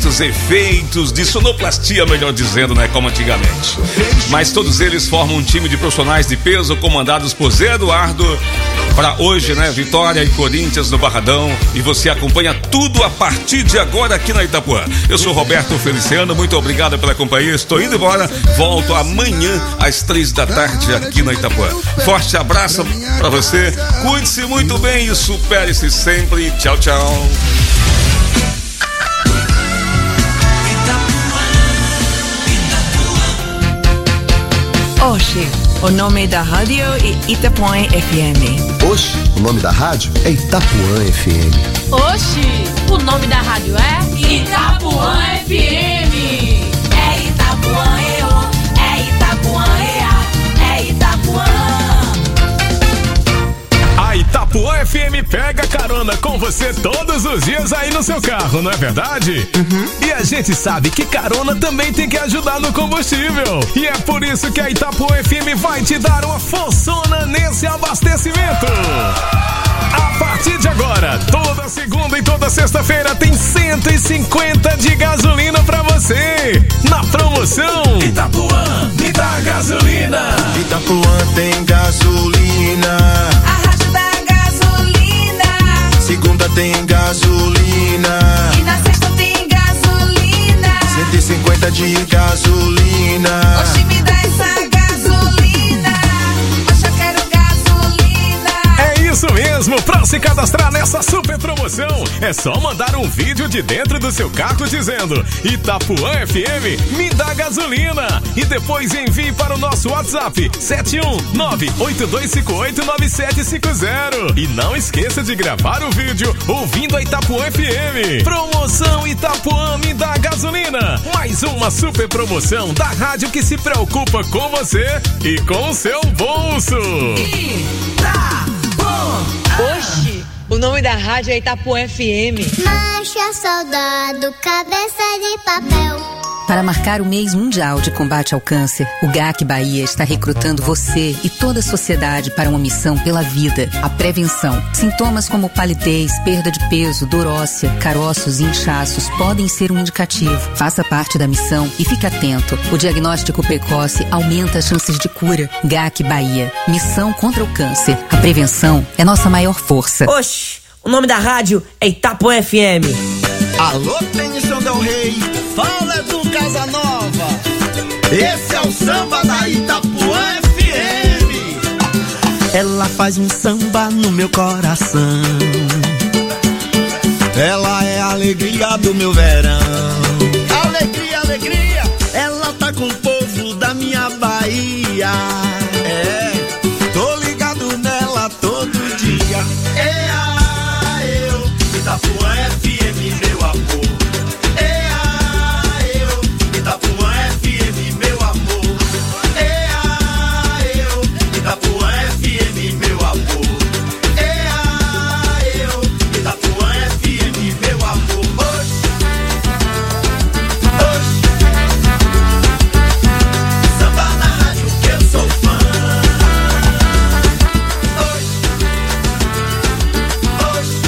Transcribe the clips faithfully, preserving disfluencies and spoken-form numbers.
muitos efeitos de sonoplastia, melhor dizendo, né, como antigamente. Mas todos eles formam um time de profissionais de peso comandados por Zé Eduardo para hoje, né, Vitória e Corinthians no Barradão, e você acompanha tudo a partir de agora aqui na Itapuã. Eu sou Roberto Feliciano, muito obrigado pela companhia, estou indo embora, volto amanhã às três da tarde aqui na Itapuã. Forte abraço para você, cuide-se muito bem e supere-se sempre. Tchau, tchau. Oxi, o nome da rádio é Itapuã F M. Oxi, o nome da rádio é Itapuã F M. Oxi, o nome da rádio é Itapuã F M. É Itapuã, eu, é Itapuã, ea, é Itapuã. A Itapuã F M pega carona com você todos os dias aí no seu carro, não é verdade? Uhum. E a gente sabe que carona também tem que ajudar no combustível. E é por isso que a Itapuã F M vai te dar uma forçona nesse abastecimento. A partir de agora, toda segunda e toda sexta-feira tem cento e cinquenta de gasolina pra você. Na promoção Itapuã, me dá gasolina. Itapuã tem gasolina. A rádio da gasolina. Segunda tem gasolina. E na sexta tem gasolina. cento e cinquenta de gasolina. Oxi, me dá essa gasolina. Oxi, eu quero gasolina. É isso mesmo, pra se cadastrar nessa super promoção, é só mandar um vídeo de dentro do seu carro dizendo Itapuã F M, me dá gasolina. E depois envie para o nosso WhatsApp sete um nove oito dois cinco oito nove sete cinco zero. E não esqueça de gravar o vídeo ouvindo a Itapuã F M. Promoção Itapuã, me dá gasolina. Mais uma super promoção da rádio que se preocupa com você e com o seu bolso. Oxi, o nome da rádio é Itapuã F M. Marcha, soldado, cabeça de papel. Para marcar o mês mundial de combate ao câncer, o G A C Bahia está recrutando você e toda a sociedade para uma missão pela vida, a prevenção. Sintomas como palidez, perda de peso, dor óssea, caroços e inchaços podem ser um indicativo. Faça parte da missão e fique atento. O diagnóstico precoce aumenta as chances de cura. G A C Bahia, missão contra o câncer. A prevenção é nossa maior força. Oxi, o nome da rádio é Itapuã F M. Alô, Benção Del Rey, fala do Casa Nova. Esse é o samba da Itapuã F M. Ela faz um samba no meu coração. Ela é a alegria do meu verão. Alegria, alegria. Ela tá com o povo da minha Bahia. É, tô ligado nela todo dia. É a eu, Itapuã F M, meu amor. É a eu, Itapuã F M, meu amor. É a eu, Itapuã F M, meu amor. É a eu, Itapuã F M, meu amor. Oxi, oxi. Samba na rádio que eu sou fã. Oxi, oxi.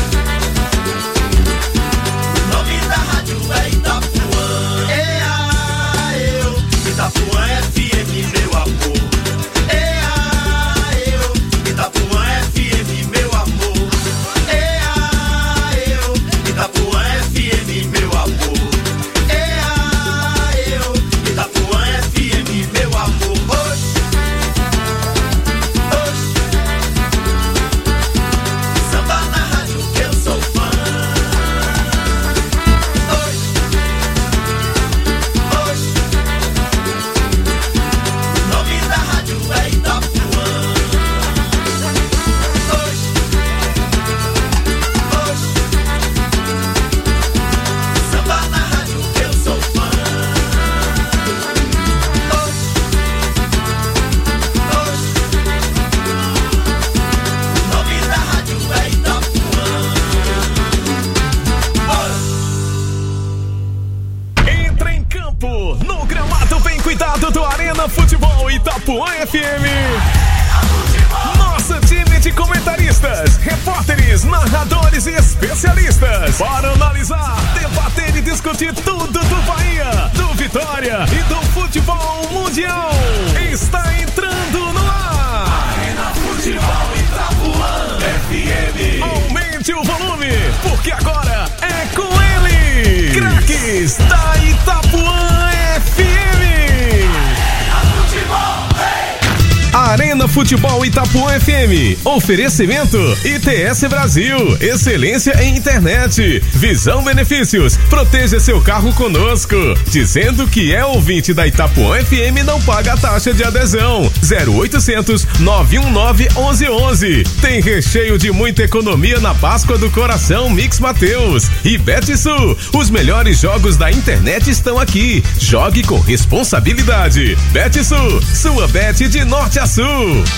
O nome da rádio é Itapuã. É a eu, Itapuã F M, meu amor. É a eu, Itapuã F M, meu amor. É a eu, Itapuã F M, meu amor. É a eu, Itapuã F M, meu amor. Oxi, oxi. Samba na rádio que eu sou fã. Oxi, oxi. O nome da rádio é Itapuã. Oxi, oxi. Samba na rádio que eu sou fã. Oxi, oxi. O nome da rádio é Itapuã. Entra em campo, no gramado bem cuidado do Arena Futebol Itapuã F M. Nosso time de comentaristas, repórteres, narradores e especialistas para analisar, debater e discutir tudo do Bahia, do Vitória e do futebol mundial. Está entrando no ar. Arena Futebol Itapuã F M. Aumente o volume, porque agora é com ele, craques da Itapuã F M. Arena Futebol Itapuã F M. Oferecimento I T S Brasil. Excelência em internet. Visão Benefícios. Proteja seu carro conosco. Dizendo que é ouvinte da Itapuã F M, não paga a taxa de adesão. zero oitocentos, nove um nove, onze onze. Tem recheio de muita economia na Páscoa do Coração Mix Mateus. E Betsul. Os melhores jogos da internet estão aqui. Jogue com responsabilidade. Betsul. Sua bet de norte a sul.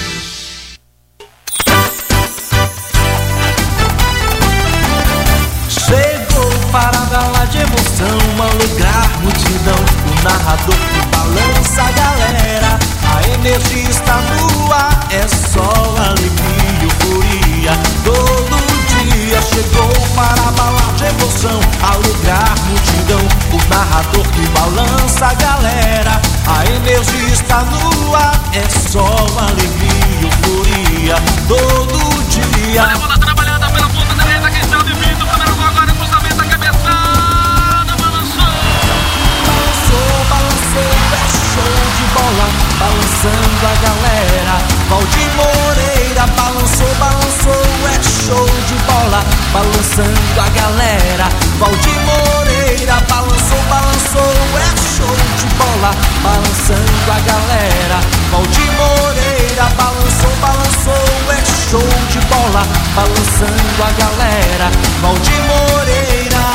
Chegou parada lá de emoção, alegrar multidão, o narrador que balança a galera, a energia está no ar, é só alegria e euforia, todo dia chegou para abalar de emoção, alegrar multidão, o narrador que balança a galera, a energia está no ar, é só alegria e euforia, todo dia. Olha a bola trabalhada pela ponta direita, quem está de vindo, primeiro gol agora, cruzamento, a cabeçada, balançou. Balançou, balançou, é show de bola, balançando a galera. Valdir Moreira, balançou, balançou, é show de bola, balançando a galera. Valdir Moreira, balançou, balançou, é show de bola, balançando a galera. Valdir Moreira, balançou, balançou, é show de bola, balançando a galera. Valdir Moreira.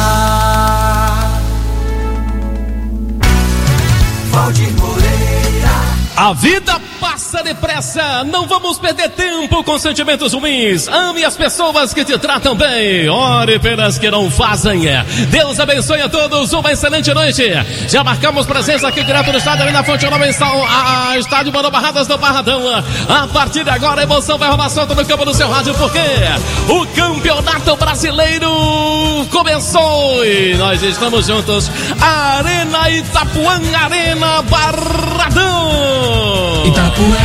Valdir Moreira. A vida passa depressa, não vamos perder tempo com sentimentos ruins. Ame as pessoas que te tratam bem, ore pelas que não fazem. Deus abençoe a todos, uma excelente noite. Já marcamos presença aqui direto do estádio, ali na Fonte Nova, a, a estádio Mano Barradas do Barradão. A partir de agora a emoção vai rolar solta no campo do seu rádio, porque o Campeonato Brasileiro começou e nós estamos juntos. Arena Itapuã, Arena Barradão. Itapuã.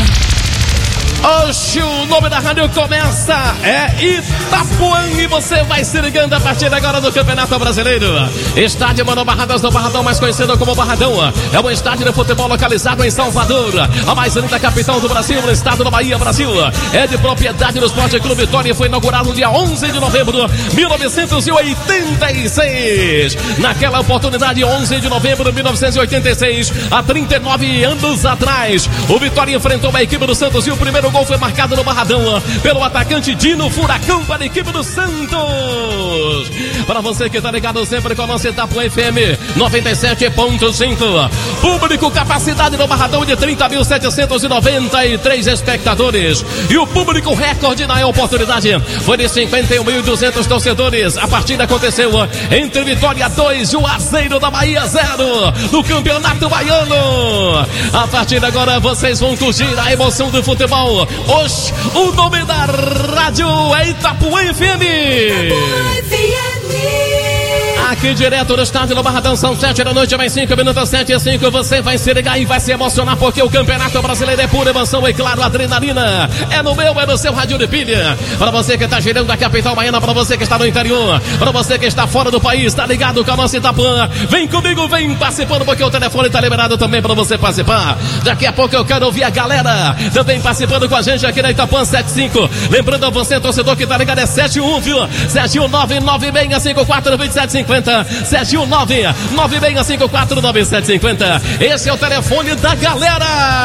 Oxe, o nome da rádio começa, é Itapuã, e você vai se ligando a partir de agora do Campeonato Brasileiro. Estádio Mano Barradas do Barradão, mais conhecido como Barradão. É um estádio de futebol localizado em Salvador, a mais linda capital do Brasil, no estado da Bahia, Brasil. É de propriedade do Esporte Clube Vitória e foi inaugurado no dia onze de novembro de mil novecentos e oitenta e seis. Naquela oportunidade, onze de novembro de mil novecentos e oitenta e seis, há trinta e nove anos atrás, o Vitória enfrentou a equipe do Santos e o primeiro O gol foi marcado no Barradão pelo atacante Dino Furacão para a equipe do Santos. Para você que está ligado sempre com a nossa Itapuã F M noventa e sete ponto cinco. Público capacidade no Barradão de trinta mil setecentos e noventa e três espectadores. E o público recorde na oportunidade foi de cinquenta e um mil e duzentos torcedores. A partida aconteceu entre Vitória dois e o Azeiro da Bahia zero no Campeonato Baiano. A partir de agora vocês vão curtir a emoção do futebol. Hoje, o nome da rádio é Itapuã F M. Itapuã F M. Aqui direto do estádio do Barradão, são sete da noite, mais cinco minutos, sete e cinco. Você vai se ligar e vai se emocionar, porque o Campeonato Brasileiro é pura emoção e, claro, adrenalina. É no meu, é no seu rádio de pilha. Para você que está girando da capital baiana, para você que está no interior, para você que está fora do país, está ligado com a nossa Itapuã. Vem comigo, vem participando, porque o telefone está liberado também para você participar. Daqui a pouco eu quero ouvir a galera também participando com a gente aqui na Itapuã sete cinco. Lembrando a você, torcedor que está ligado, é sete um, viu? sete um nove, nove seis cinco quatro, dois sete cinco zero. sete um nove, nove seis cinco quatro, dois sete cinco zero. Esse é o telefone da galera.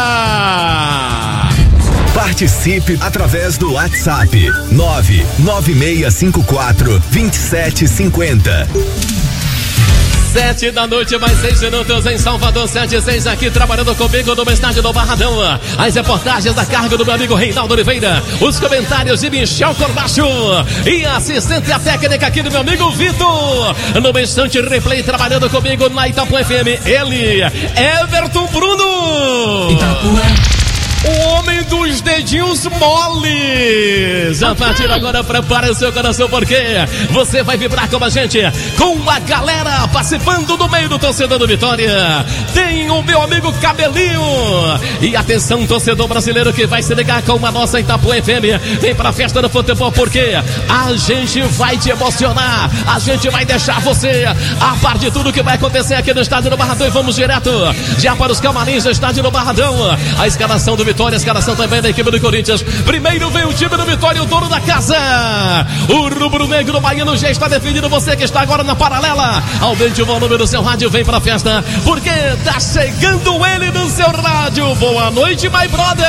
Participe através do WhatsApp nove nove seis cinco quatro, dois sete cinco zero. Sete da noite, mais seis minutos em Salvador, sete e seis, aqui trabalhando comigo no estádio do Barradão. As reportagens da carga do meu amigo Reinaldo Oliveira, os comentários de Michel Corbacho e a assistente a técnica aqui do meu amigo Vitor. No instante replay, trabalhando comigo na Itapuã F M, ele, Everton Bruno. Itapuã. o homem dos dedinhos moles. A partir de agora, prepare o seu coração, porque você vai vibrar com a gente, com a galera participando do meio do torcedor do Vitória. Tem o meu amigo Cabelinho. E atenção, torcedor brasileiro que vai se ligar com a nossa Itapuã F M. Vem pra festa do futebol, porque a gente vai te emocionar. A gente vai deixar você a par de tudo que vai acontecer aqui no estádio do Barradão. E vamos direto já para os camarins do estádio do Barradão. A escalação do Vitória, a escalação também da equipe do Corinthians. Primeiro vem o time do Vitória, o dono da casa. O rubro-negro baiano já está definido. Você que está agora na paralela, aumente o volume do seu rádio, vem pra festa, porque tá chegando ele no seu rádio. Boa noite, my brother.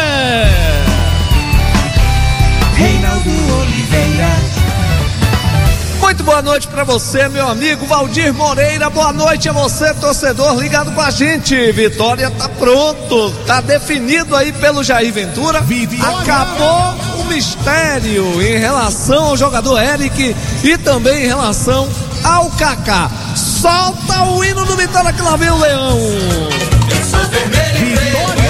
Reinaldo Oliveira. Muito boa noite pra você, meu amigo Valdir Moreira. Boa noite a você, torcedor ligado com a gente. Vitória tá pronto, tá definido aí pelo Jair Ventura. Acabou o mistério em relação ao jogador Eric e também em relação ao Kaká. Solta o hino do Vitória que lá vem o Leão. Eu sou vermelho e Vitória.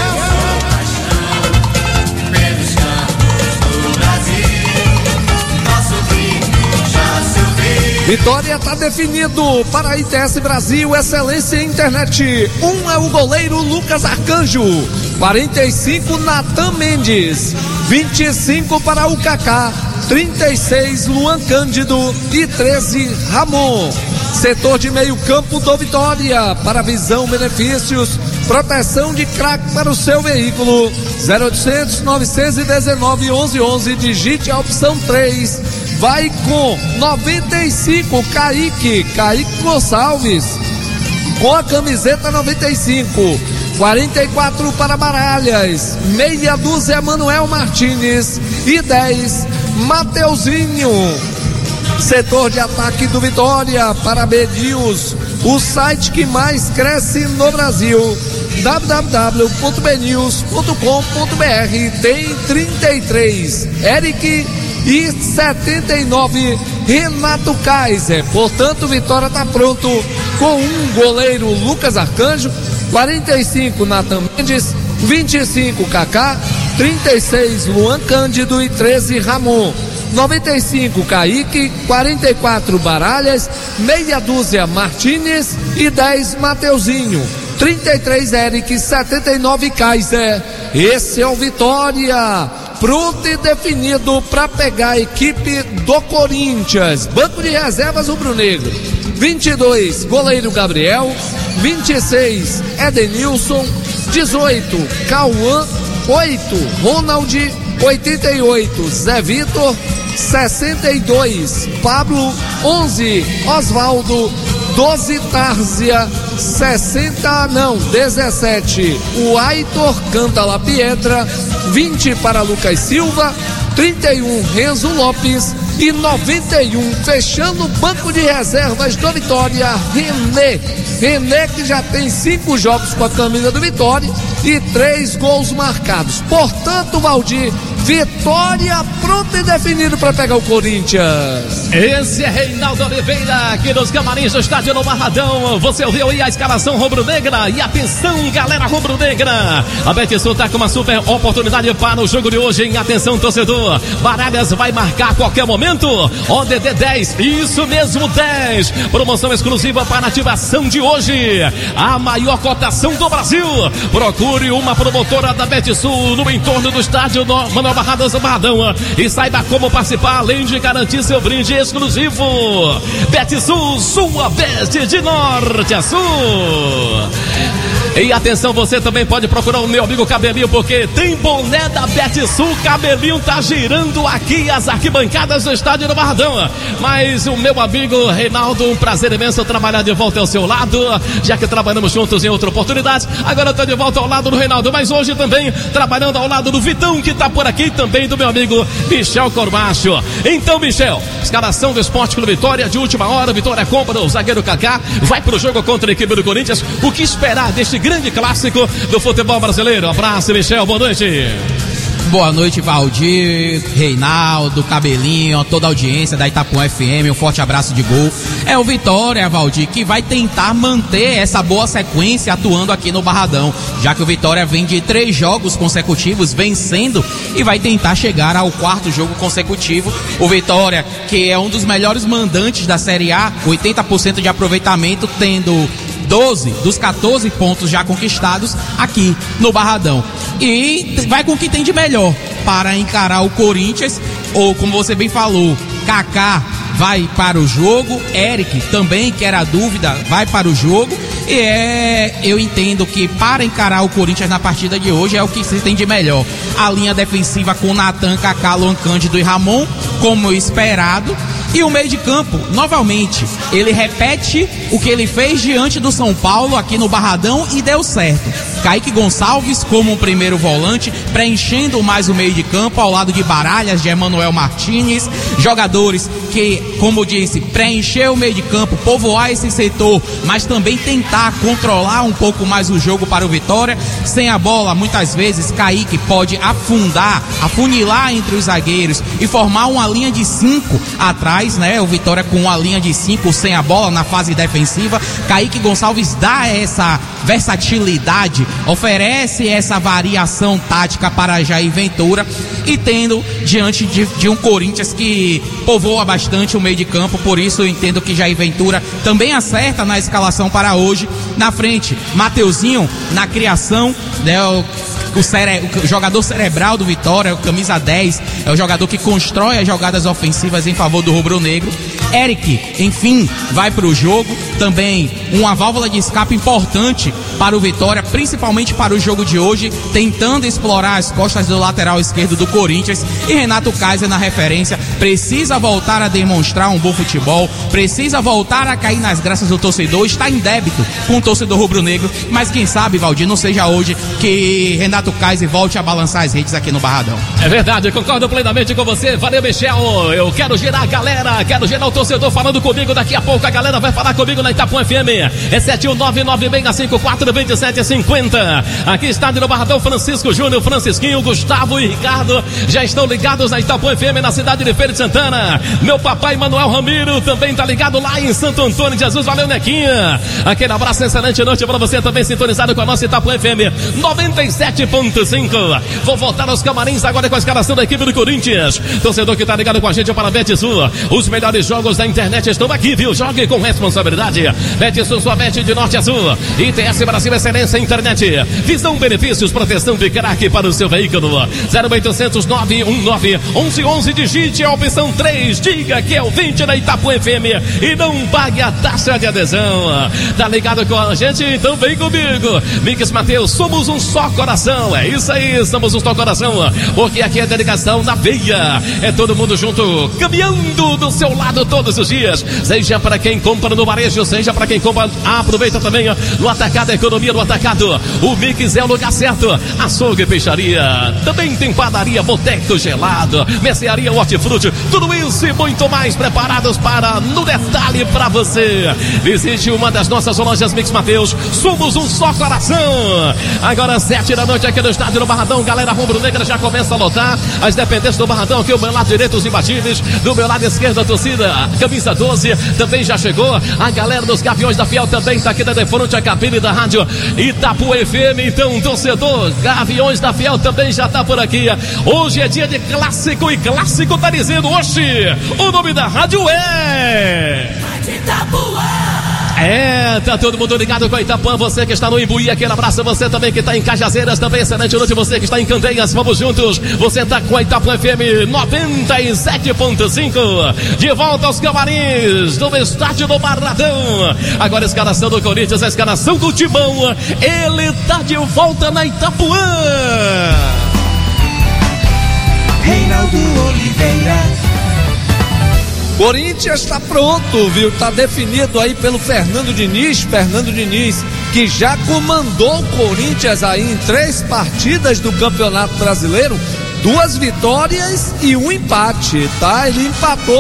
Vitória tá definido para a I T S Brasil, excelência em internet. Um é o goleiro Lucas Arcanjo, quarenta e cinco Natan Mendes, vinte e cinco para o Kaká, trinta e seis Luan Cândido e treze Ramon. Setor de meio campo do Vitória, para visão, benefícios, proteção de crack para o seu veículo. zero oitocentos, novecentos e dezenove, onze onze, digite a opção três. Vai com noventa e cinco, Kaique, Kaique Gonçalves, com a camiseta noventa e cinco, quarenta e quatro para Baralhas, meia dúzia Manuel Martins e dez, Mateuzinho. Setor de ataque do Vitória, para B News, o site que mais cresce no Brasil, w w w ponto b news ponto com ponto b r. Tem trinta e três, Eric, e setenta e nove, Renato Kaiser. Portanto, Vitória está pronto com um goleiro Lucas Arcanjo, quarenta e cinco Natan Mendes, vinte e cinco Kaká, trinta e seis Luan Cândido e treze Ramon, noventa e cinco Kaique, quarenta e quatro Baralhas, meia dúzia Martínez e dez Mateuzinho, trinta e três Eric, setenta e nove Kaiser. Esse é o Vitória, pronto e definido para pegar a equipe do Corinthians. Banco de reservas rubro-negro, vinte e dois goleiro Gabriel, vinte e seis Edenilson, dezoito Cauã, oito Ronald, oitenta e oito Zé Vitor, sessenta e dois Pablo, onze Osvaldo, doze Tárzia, sessenta não, dezessete o Aitor Canta La Pietra, vinte para Lucas Silva, trinta e um Renzo Lopes e noventa e um, fechando o banco de reservas do Vitória, René. René que já tem cinco jogos com a camisa do Vitória e três gols marcados. Portanto, Valdir, Vitória pronto e definido para pegar o Corinthians. Esse é Reinaldo Oliveira, aqui nos camarins do estádio no Barradão. Você ouviu aí a escalação rubro-negra. E atenção, galera rubro-negra, a Betissul tá com uma super oportunidade para o jogo de hoje, hein? Atenção, torcedor, Baralhas vai marcar a qualquer momento. O D D dez, isso mesmo, dez. Promoção exclusiva para ativação de hoje, a maior cotação do Brasil. Procure uma promotora da Betissul no entorno do estádio no Manuel Barradas do Barradão e saiba como participar, além de garantir seu brinde exclusivo. Betissul, sua bet de norte a sul. E atenção, você também pode procurar o meu amigo Cabelinho, porque tem boné da Betissul. Cabelinho tá girando aqui as arquibancadas do estádio do Barradão. Mas o meu amigo Reinaldo, um prazer imenso trabalhar de volta ao seu lado, já que trabalhamos juntos em outra oportunidade. Agora eu tô de volta ao lado do Reinaldo, mas hoje também trabalhando ao lado do Vitão, que tá por aqui, e também do meu amigo Michel Cormacho. Então, Michel, escalação do Esporte Clube Vitória de última hora. Vitória compra o zagueiro Kaká, vai pro jogo contra a equipe do Corinthians. O que esperar deste grande clássico do futebol brasileiro? Abraço, Michel, boa noite. Boa noite, Valdir, Reinaldo, Cabelinho, toda a audiência da Itapuã F M, um forte abraço de gol. É o Vitória, Valdir, que vai tentar manter essa boa sequência atuando aqui no Barradão, já que o Vitória vem de três jogos consecutivos vencendo e vai tentar chegar ao quarto jogo consecutivo. O Vitória, que é um dos melhores mandantes da Série A, oitenta por cento de aproveitamento, tendo doze dos quatorze pontos já conquistados aqui no Barradão. E vai com o que tem de melhor para encarar o Corinthians, ou como você bem falou, Kaká vai para o jogo, Eric também, que era a dúvida, vai para o jogo. E é, eu entendo que para encarar o Corinthians na partida de hoje é o que se tem de melhor. A linha defensiva com Natan, Kaká, Luan Cândido e Ramon, como esperado. E o meio de campo, novamente, ele repete o que ele fez diante do São Paulo aqui no Barradão e deu certo. Kaique Gonçalves como um primeiro volante, preenchendo mais o meio de campo ao lado de Baralhas, de Emanuel Martínez, jogadores que, como eu disse, preencher o meio de campo, povoar esse setor, mas também tentar controlar um pouco mais o jogo para o Vitória. Sem a bola, muitas vezes, Kaique pode afundar, afunilar entre os zagueiros e formar uma linha de cinco atrás, né? O Vitória com uma linha de cinco sem a bola na fase defensiva. Kaique Gonçalves dá essa versatilidade, oferece essa variação tática para Jair Ventura, e tendo diante de, de um Corinthians que povoa bastante o meio de campo. Por isso eu entendo que Jair Ventura também acerta na escalação para hoje. Na frente, Mateuzinho na criação, né? O, o, cere, o jogador cerebral do Vitória, o camisa dez, é o jogador que constrói as jogadas ofensivas em favor do rubro-negro. Eric, enfim, vai para o jogo, também uma válvula de escape importante para o Vitória, principalmente para o jogo de hoje, tentando explorar as costas do lateral esquerdo do Corinthians. E Renato Kaiser na referência, precisa voltar a demonstrar um bom futebol, precisa voltar a cair nas graças do torcedor, está em débito com o torcedor rubro-negro, mas quem sabe, Valdir, não seja hoje que Renato Kaiser volte a balançar as redes aqui no Barradão. É verdade, concordo plenamente com você. Valeu, Michel, eu quero gerar a galera, quero gerar o torcedor falando comigo. Daqui a pouco a galera vai falar comigo na Itapuã F M. É sete um nove nove seis cinco quatro dois sete cinco zero. Aqui está no Barradão, Francisco Júnior, Francisquinho, Gustavo e Ricardo já estão ligados na Itapuã F M na cidade de Feira de Santana. Meu papai Manuel Ramiro também tá ligado lá em Santo Antônio de Jesus. Valeu, Nequinha. Aquele abraço, excelente noite para você também sintonizado com a nossa Itapuã F M noventa e sete ponto cinco. Vou voltar aos camarins agora com a escalação da equipe do Corinthians. Torcedor que tá ligado com a gente para a Betsul. Os melhores jogos da internet estão aqui, viu? Jogue com responsabilidade. Betsul, sua bet de norte a sul. I T S Brasil, excelência internet. Visão, benefícios, proteção de craque para o seu veículo. zero oitocentos, nove um nove, onze onze, digite a opção três. Diga que é o vinte da Itapuã F M e não pague a taxa de adesão. Tá ligado com a gente? Então vem comigo. Mix Mateus, somos um só coração. É isso aí, somos um só coração. Porque aqui é dedicação na veia. É todo mundo junto, caminhando do seu lado todos os dias. Seja para quem compra no varejo, seja para quem compra, aproveita também no atacado, a economia do atacado. O Mix é o lugar certo. Açougue e peixaria. Também tem padaria, boteco gelado, mercearia, hortifruti. Tudo isso e muito mais preparados para no detalhe para você. Visite uma das nossas lojas Mix Mateus. Somos um só coração. Agora sete da noite aqui no estádio do Barradão. Galera rubro-negra já começa a lotar as dependências do Barradão. Aqui o meu lado direito, os imbatíveis. Do meu lado esquerdo, a torcida. Camisa doze também já chegou. A galera dos Gaviões da Fiel também está aqui da defronte a cabine da rádio Itapuã F M. Então, torcedor, Gaviões da Fiel também já está por aqui. Hoje é dia de clássico e clássico tá dizendo hoje. O nome da rádio é Itapuã. É, tá todo mundo ligado com a Itapuã. Você que está no Imbuí, aquele abraço. Você também que está em Cajazeiras, também excelente noite. Você que está em Candeias, vamos juntos. Você está com a Itapuã F M noventa e sete ponto cinco. De volta aos camarins do estádio do Barradão. Agora a escalação do Corinthians, a escalação do Timão. Ele tá de volta na Itapuã. Reinaldo Oliveira. Corinthians está pronto, viu? Está definido aí pelo Fernando Diniz. Fernando Diniz, que já comandou o Corinthians aí em três partidas do Campeonato Brasileiro, duas vitórias e um empate, tá? Ele empatou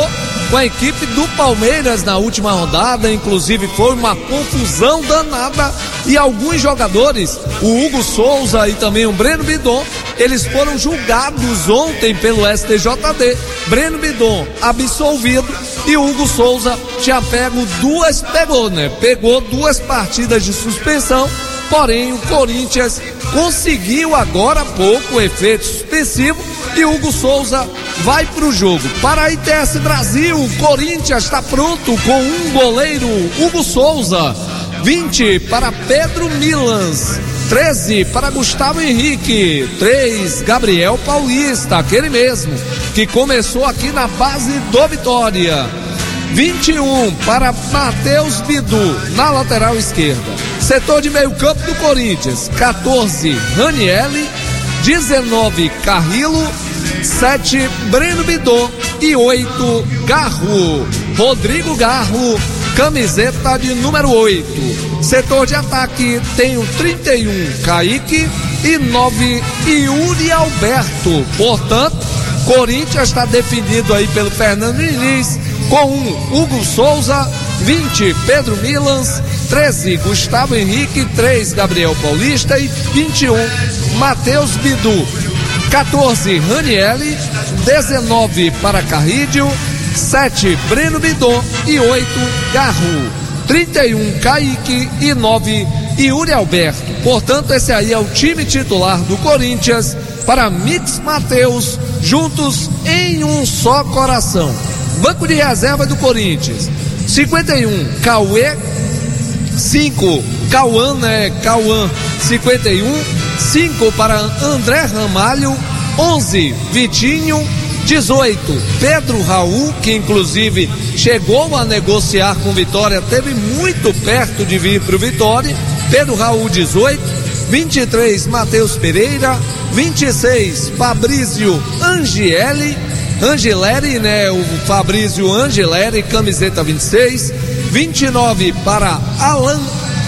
com a equipe do Palmeiras na última rodada, inclusive foi uma confusão danada e alguns jogadores, o Hugo Souza e também o Breno Bidon, eles foram julgados ontem pelo S T J D. Breno Bidon absolvido e o Hugo Souza tinha pego duas, pegou, né? Pegou duas partidas de suspensão, porém o Corinthians conseguiu agora há pouco o efeito suspensivo e o Hugo Souza vai pro jogo. Para a I T S Brasil, o Corinthians está pronto com um goleiro, Hugo Souza, vinte para Pedro Milans, treze para Gustavo Henrique, três Gabriel Paulista, aquele mesmo que começou aqui na base do Vitória, vinte e um para Matheus Bidu na lateral esquerda. Setor de meio campo do Corinthians, quatorze Ranielli, dezenove Carrillo, sete Breno Bidon e oito Garro, Rodrigo Garro, camiseta de número oito. Setor de ataque tem o trinta e um Kaique e nove Yuri Alberto. Portanto, Corinthians está definido aí pelo Fernando Diniz com um Hugo Souza, vinte Pedro Milans, treze Gustavo Henrique, três Gabriel Paulista e vinte e um Matheus Bidu, quatorze Ranielli, dezenove para Carrídio, sete Breno Bidon e oito Garro, trinta e um Kaique e nove Yuri Alberto. Portanto, esse aí é o time titular do Corinthians para Mix Mateus, juntos em um só coração. Banco de reserva do Corinthians, cinquenta e um Cauê, cinco Cauã, né? Cauã, cinquenta e um, cinco para André Ramalho, onze Vitinho, dezoito Pedro Raul, que inclusive chegou a negociar com Vitória, teve muito perto de vir para o Vitória. Pedro Raul, dezoito, vinte e três Matheus Pereira, vinte e seis Fabrício Angieli, Angeleri, né? O Fabrício Angeleri, camiseta vinte e seis, vinte e nove para Alan,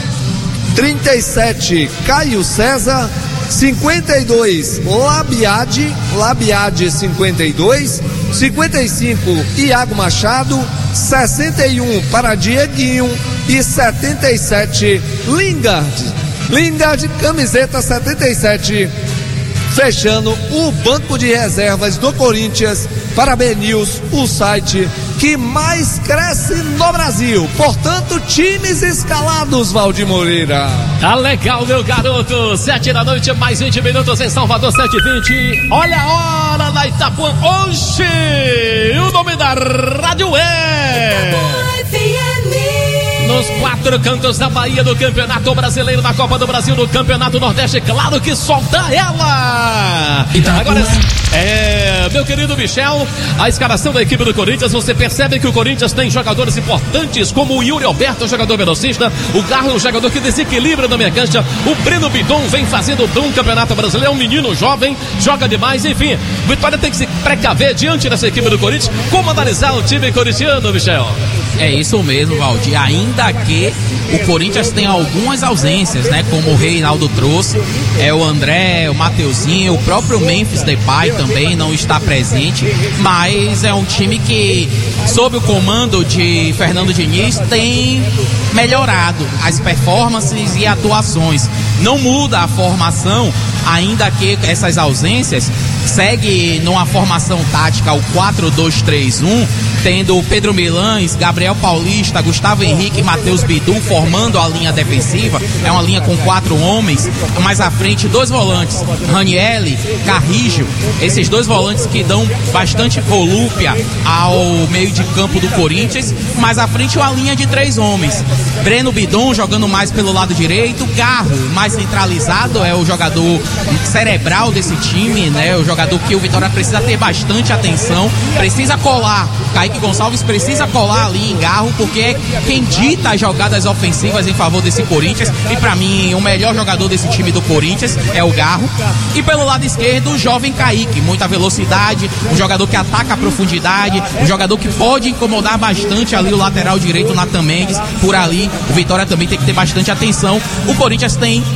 trinta e sete Caio César, cinquenta e dois Labiade, Labiade cinquenta e dois, cinquenta e cinco Iago Machado, sessenta e um para Dieguinho e setenta e sete Lingard. Lingard, camiseta setenta e sete, fechando o banco de reservas do Corinthians para B News, o site que mais cresce no Brasil. Portanto, times escalados, Valdir Moreira. Tá legal, meu garoto. Sete da noite, mais vinte minutos em Salvador, sete e vinte. Olha a hora da Itapuã. Hoje, o nome da rádio é... Nos quatro cantos da Bahia, do Campeonato Brasileiro, da Copa do Brasil, do Campeonato Nordeste, claro que solta ela! Agora, é, meu querido Michel, a escalação da equipe do Corinthians, você percebe que o Corinthians tem jogadores importantes, como o Yuri Alberto, jogador velocista, o Carlos, jogador que desequilibra na minha cancha, o Breno Bidon vem fazendo um bom Campeonato Brasileiro, é um menino jovem, joga demais, enfim, Vitória tem que se precaver diante dessa equipe do Corinthians. Como analisar o time corintiano, Michel? É isso mesmo, Valdir, ainda que o Corinthians tem algumas ausências, né? Como o Reinaldo trouxe, é o André, o Mateuzinho, o próprio Memphis Depay também não está presente, mas é um time que, sob o comando de Fernando Diniz, tem melhorado as performances e atuações. Não muda a formação, ainda que essas ausências, segue numa formação tática o quatro dois três um, tendo Pedro Milans, Gabriel Paulista, Gustavo Henrique e Matheus Bidu formando a linha defensiva. É uma linha com quatro homens, mais à frente dois volantes, Ranielli, Carrígio, esses dois volantes que dão bastante volúpia ao meio de campo do Corinthians. Mais à frente uma linha de três homens, Breno Bidon jogando mais pelo lado direito, Garro mais centralizado, é o jogador cerebral desse time, né? O jogador que o Vitória precisa ter bastante atenção, precisa colar, Kaique Gonçalves precisa colar ali em Garro, porque é quem dita as jogadas ofensivas em favor desse Corinthians, e pra mim o melhor jogador desse time do Corinthians é o Garro. E pelo lado esquerdo o jovem Kaique, muita velocidade, um jogador que ataca a profundidade, um jogador que pode incomodar bastante ali o lateral direito, Natan Mendes, por ali o Vitória também tem que ter bastante atenção. O Corinthians tem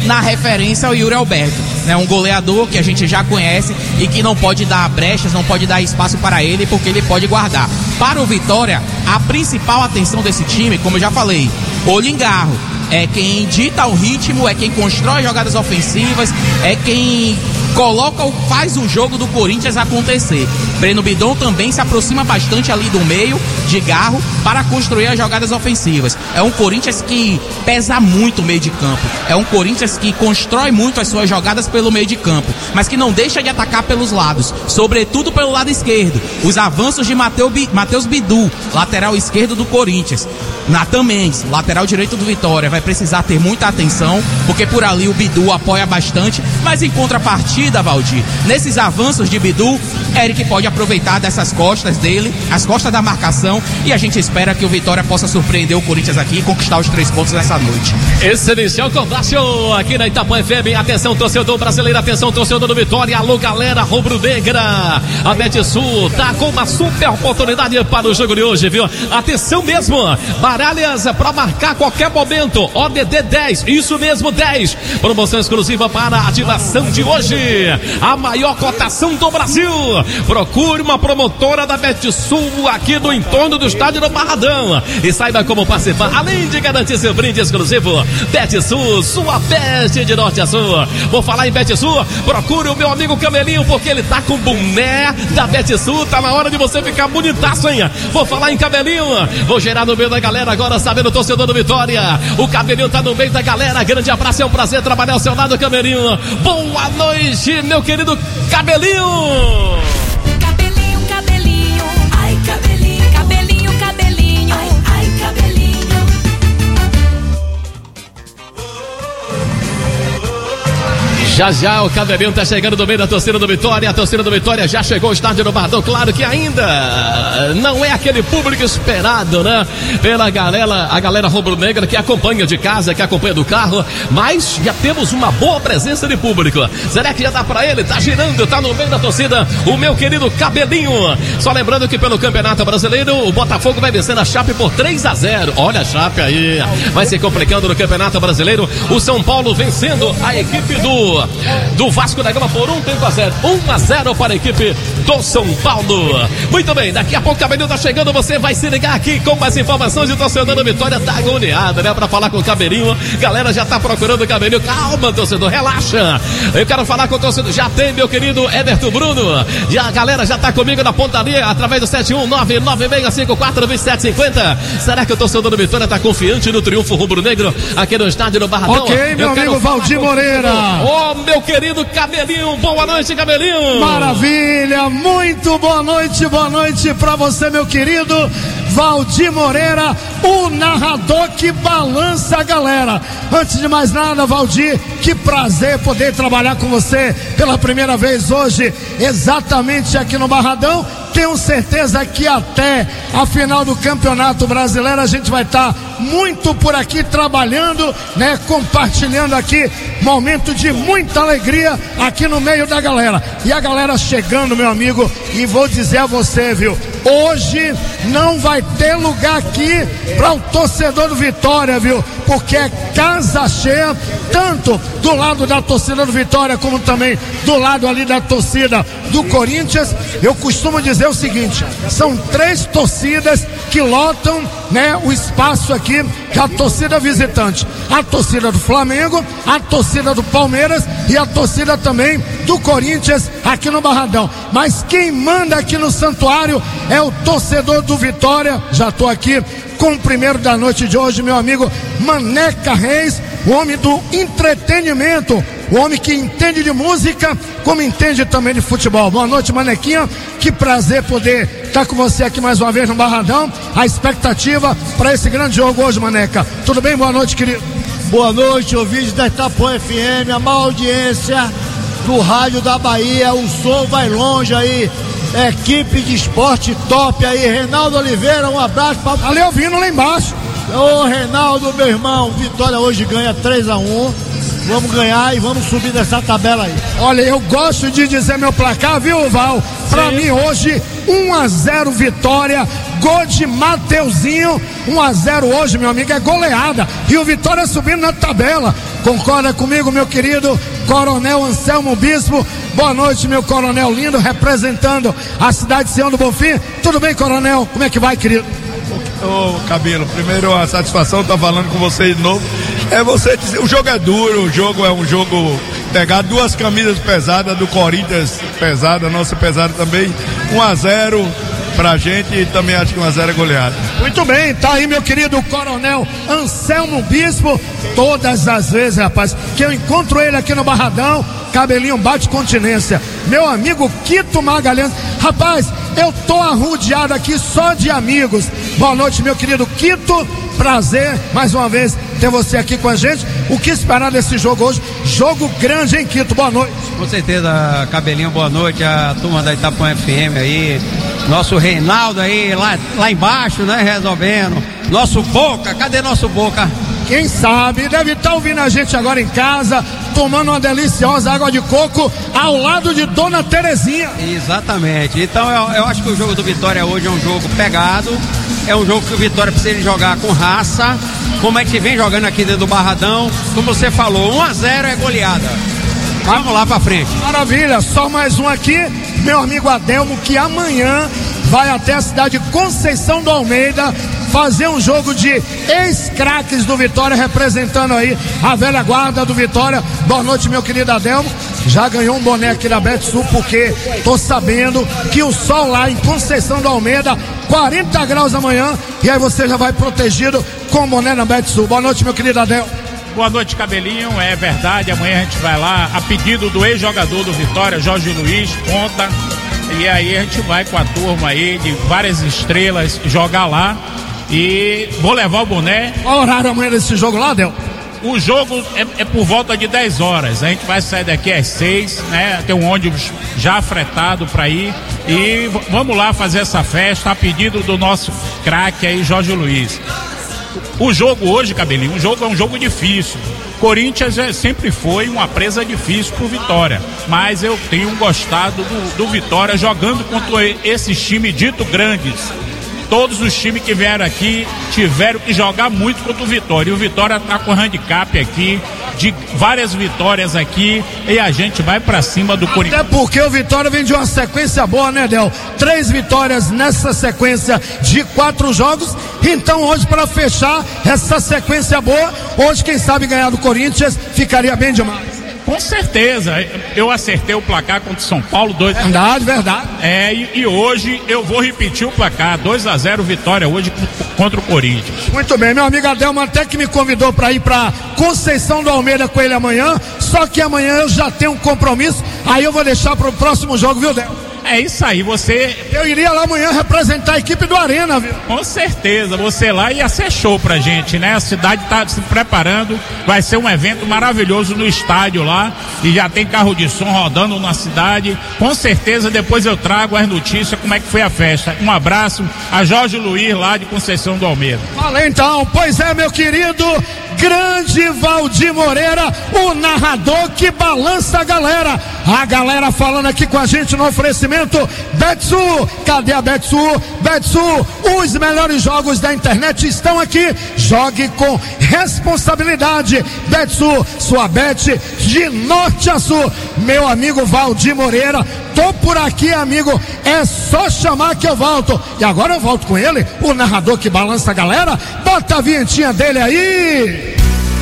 na referência ao Yuri Alberto, né? Um goleador que a gente já conhece e que não pode dar brechas, não pode dar espaço para ele, porque ele pode guardar. Para o Vitória, a principal atenção desse time, como eu já falei, olho em garro, é quem dita o ritmo, é quem constrói jogadas ofensivas, é quem coloca, faz o jogo do Corinthians acontecer. Breno Bidon também se aproxima bastante ali do meio de garro para construir as jogadas ofensivas. É um Corinthians que pesa muito o meio de campo. É um Corinthians que constrói muito as suas jogadas pelo meio de campo, mas que não deixa de atacar pelos lados, sobretudo pelo lado esquerdo. Os avanços de Matheus Bidu, lateral esquerdo do Corinthians. Natan Mendes, lateral direito do Vitória, vai precisar ter muita atenção, porque por ali o Bidu apoia bastante, mas em contrapartida, Valdir, nesses avanços de Bidu, Eric pode aproveitar dessas costas dele, as costas da marcação, e a gente espera que o Vitória possa surpreender o Corinthians aqui e conquistar os três pontos nessa noite. Esse inicial Comércio aqui na Itapuã F M. Atenção, torcedor brasileiro, atenção, torcedor do Vitória. Alô, galera rubro-negra. A Betsul tá com uma super oportunidade para o jogo de hoje, viu? Atenção mesmo, baralhas para marcar a qualquer momento. O D D dez, isso mesmo, dez. Promoção exclusiva para a ativação de hoje. A maior cotação do Brasil. Procure uma promotora da Betsul aqui no entorno do estádio do Barradão e saiba como participar, além de garantir seu brinde exclusivo. Betsul, sua bet de norte a sul. Vou falar em Betsul, procure o meu amigo Camelinho, porque ele tá com boné da Betsul. Tá na hora de você ficar bonitaço, hein? Vou falar em Camelinho, vou gerar no meio da galera agora, sabendo o torcedor do Vitória. O Camelinho tá no meio da galera. Grande abraço, é um prazer trabalhar ao seu lado, Camelinho. Boa noite, meu querido Camelinho. Cabelinho, cabelinho, ai cabelinho, cabelinho, cabelinho, ai, ai cabelinho. Já já o Cabelinho tá chegando no meio da torcida do Vitória. A torcida do Vitória já chegou ao estádio do Barradão. Claro que ainda não é aquele público esperado, né? Pela galera, a galera rubro-negra que acompanha de casa, que acompanha do carro. Mas já temos uma boa presença de público. Será que já dá pra ele? Tá girando, tá no meio da torcida. O meu querido Cabelinho. Só lembrando que pelo Campeonato Brasileiro, o Botafogo vai vencendo a Chape por três a zero. Olha a Chape aí. Vai se complicando no Campeonato Brasileiro. O São Paulo vencendo a equipe do do Vasco da Gama por um tempo a zero. um a zero para a equipe do São Paulo. Muito bem, daqui a pouco o Cabelinho tá chegando. Você vai se ligar aqui com mais informações. E o torcedor da Vitória tá agoniado, né? Pra falar com o Cabelinho. Galera já tá procurando o Cabelinho. Calma, torcedor, relaxa. Eu quero falar com o torcedor. Já tem meu querido Everton Bruno. Já, a galera já tá comigo na pontaria através do sete um nove nove seis cinco quatro dois sete cinco zero. Será que o torcedor da Vitória tá confiante no triunfo rubro-negro aqui no estádio do Barradão? Ok, meu amigo Valdir Moreira. Ô, meu querido Cabelinho, boa noite, Cabelinho. Maravilha, muito boa noite, boa noite pra você, meu querido Valdir Moreira, o narrador que balança a galera. Antes de mais nada, Valdir, que prazer poder trabalhar com você pela primeira vez hoje, exatamente aqui no Barradão. Tenho certeza que até a final do Campeonato Brasileiro a gente vai estar muito por aqui trabalhando, né? Compartilhando aqui momento de muita alegria aqui no meio da galera. E a galera chegando, meu amigo, e vou dizer a você, viu? Hoje não vai ter lugar aqui para o torcedor do Vitória, viu? Porque é casa cheia, tanto do lado da torcida do Vitória, como também do lado ali da torcida do Corinthians. Eu costumo dizer o seguinte: são três torcidas que lotam, né, o espaço aqui, que é a torcida visitante. A torcida do Flamengo, a torcida do Palmeiras e a torcida também do Corinthians aqui no Barradão. Mas quem manda aqui no santuário é o torcedor do Vitória. Já estou aqui com o primeiro da noite de hoje, meu amigo Maneca Reis, o homem do entretenimento, o homem que entende de música, como entende também de futebol. Boa noite, Manequinha, que prazer poder estar com você aqui mais uma vez no Barradão. A expectativa para esse grande jogo hoje, Maneca. Tudo bem? Boa noite, querido. Boa noite, ouvintes da Itapuã F M, a maior audiência do rádio da Bahia. O som vai longe aí. Equipe de esporte top aí, Reinaldo Oliveira, um abraço pra... Ali ouvindo lá embaixo. Ô Reinaldo, meu irmão, Vitória hoje ganha três a um. Vamos ganhar e vamos subir nessa tabela aí. Olha, eu gosto de dizer meu placar, viu, Val? Pra Sim. mim hoje, um a zero Vitória, gol de Mateuzinho, um a zero hoje, meu amigo, é goleada, e o Vitória subindo na tabela. Concorda comigo, meu querido Coronel Anselmo Bispo? Boa noite, meu coronel lindo, representando a cidade de Sião do Bonfim. Tudo bem, coronel? Como é que vai, querido? Ô, Cabelo, primeiro a satisfação estar falando com você de novo. É você dizer, o jogo é duro, o jogo é um jogo pegado, duas camisas pesadas do Corinthians pesada, nossa pesada também, um a zero pra gente e também acho que um a zero é goleada. Muito bem, tá aí meu querido coronel Anselmo Bispo. Todas as vezes, rapaz, que eu encontro ele aqui no Barradão, cabelinho bate continência. Meu amigo Quito Magalhães, rapaz, eu tô arrodeado aqui só de amigos. Boa noite, meu querido Quito, prazer mais uma vez ter você aqui com a gente. O que esperar desse jogo hoje? Jogo grande, hein, Quito? Boa noite. Com certeza, cabelinho, boa noite, a turma da Itapuã F M aí, nosso Reinaldo aí, lá, lá embaixo, né, resolvendo, nosso Boca, cadê nosso Boca? Quem sabe deve estar ouvindo a gente agora em casa, tomando uma deliciosa água de coco ao lado de Dona Terezinha. Exatamente, então eu, eu acho que o jogo do Vitória hoje é um jogo pegado, é um jogo que o Vitória precisa jogar com raça, como a gente vem jogando aqui dentro do Barradão, como você falou, um a zero é goleada. Vamos lá pra frente. Maravilha, só mais um aqui, meu amigo Adelmo, que amanhã vai até a cidade de Conceição do Almeida fazer um jogo de ex-craques do Vitória, representando aí a velha guarda do Vitória. Boa noite, meu querido Adelmo. Já ganhou um boné aqui da Betsul, porque tô sabendo que o sol lá em Conceição do Almeida, quarenta graus amanhã, e aí você já vai protegido com o boné da Betsul. Boa noite, meu querido Adelmo. Boa noite, cabelinho, é verdade, amanhã a gente vai lá a pedido do ex-jogador do Vitória, Jorge Luiz, ponta, e aí a gente vai com a turma aí de várias estrelas jogar lá e vou levar o boné. Qual horário amanhã desse jogo lá, Del? O jogo é, é por volta de dez horas, a gente vai sair daqui às seis, né, tem um ônibus já fretado para ir e v- vamos lá fazer essa festa a pedido do nosso craque aí, Jorge Luiz. O jogo hoje, cabelinho, o jogo é um jogo difícil. Corinthians é, sempre foi uma presa difícil pro Vitória, mas eu tenho gostado do, do Vitória jogando contra esses times dito grandes. Todos os times que vieram aqui tiveram que jogar muito contra o Vitória. E o Vitória tá com handicap aqui, de várias vitórias aqui, e a gente vai pra cima do Corinthians. Até porque o Vitória vem de uma sequência boa, né, Del? Três vitórias nessa sequência de quatro jogos. Então hoje, para fechar essa sequência boa, hoje quem sabe ganhar do Corinthians ficaria bem demais. Com certeza, eu acertei o placar contra o São Paulo, dois Verdade, verdade. É, e, e hoje eu vou repetir o placar, dois a zero Vitória hoje contra o Corinthians. Muito bem, meu amigo Adelmo até que me convidou para ir para Conceição do Almeida com ele amanhã, só que amanhã eu já tenho um compromisso, aí eu vou deixar para o próximo jogo, viu, Del? É isso aí, você... Eu iria lá amanhã representar a equipe do Arena, viu? Com certeza, você lá ia ser show pra gente, né? A cidade tá se preparando, vai ser um evento maravilhoso no estádio lá, e já tem carro de som rodando na cidade. Com certeza depois eu trago as notícias, como é que foi a festa. Um abraço a Jorge Luiz lá de Conceição do Almeida. Fala então, pois é, meu querido, grande Valdir Moreira, o narrador que balança a galera. A galera falando aqui com a gente no oferecimento Betsul. Cadê a Betsul? Betsul, os melhores jogos da internet estão aqui. Jogue com responsabilidade. Betsul, sua bet de norte a sul. Meu amigo Valdir Moreira, tô por aqui, amigo, é só chamar que eu volto. E agora eu volto com ele, o narrador que balança a galera. Bota a vinhetinha dele aí.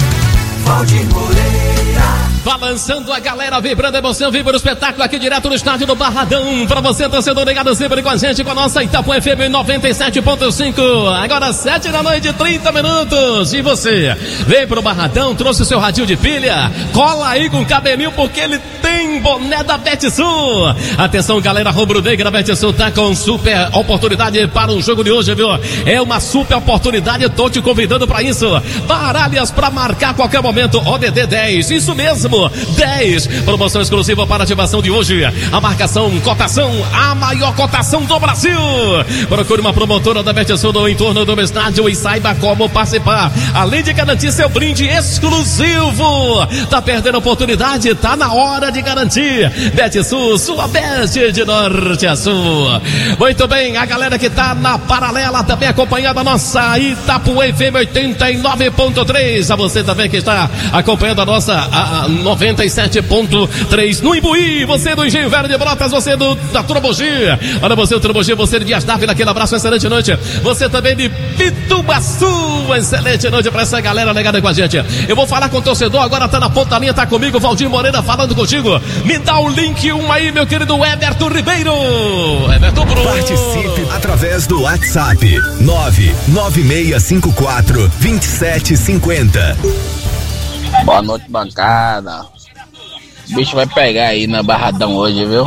Valdir Moreira. Balançando a galera, vibrando a emoção, viva o espetáculo aqui direto no estádio do Barradão. Pra você, torcedor ligado sempre com a gente, com a nossa Itapuã F M noventa e sete ponto cinco. Agora sete da noite, trinta minutos. E você, vem pro Barradão, trouxe o seu radinho de pilha, cola aí com o cabelinho porque ele tem boné da Betsul. Atenção, galera rubro-negra, a Betsul tá com super oportunidade para o jogo de hoje, viu? É uma super oportunidade, tô te convidando pra isso. Baralhas pra marcar a qualquer momento, O D D dez, isso mesmo. cinco, dez. Promoção exclusiva para ativação de hoje. A marcação, cotação, a maior cotação do Brasil. Procure uma promotora da Betsul no entorno do estádio e saiba como participar. Além de garantir seu brinde exclusivo. Tá perdendo oportunidade? Tá na hora de garantir. Betsul, sua bet de norte a sul. Muito bem, a galera que tá na paralela também acompanhando a nossa Itapuã F M oitenta e nove ponto três. A você também que está acompanhando a nossa a, a noventa e sete ponto três no Imbuí. Você do Engenho Velho de Brotas, você do, da Turbogi. Olha você do Turbogi, você de Dias Dávila, aquele abraço, excelente noite. Você também de Pitubaçu, excelente noite pra essa galera ligada com a gente. Eu vou falar com o torcedor, agora tá na ponta linha, tá comigo, Valdir Moreira falando contigo. Me dá o link um aí, meu querido Everton Ribeiro. Everton Bruno. Participe através do WhatsApp nove nove seis cinco quatro dois sete cinco zero. Boa noite, bancada. O bicho vai pegar aí na Barradão hoje, viu?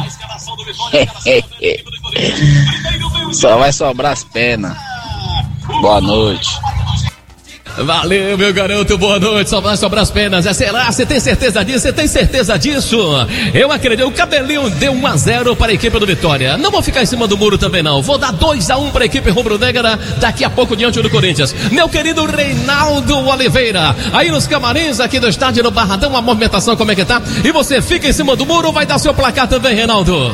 Só vai sobrar as penas. Boa noite. Valeu, meu garoto, boa noite, só vai sobrar as penas. É, será? Você tem certeza disso? Você tem certeza disso? Eu acredito, o Cabelinho deu um a zero para a equipe do Vitória. Não vou ficar em cima do muro também não. Vou dar dois a um para a equipe rubro-negra daqui a pouco diante do Corinthians. Meu querido Reinaldo Oliveira, aí nos camarins aqui do estádio no Barradão, a movimentação como é que tá? E você fica em cima do muro ou vai dar seu placar também, Reinaldo?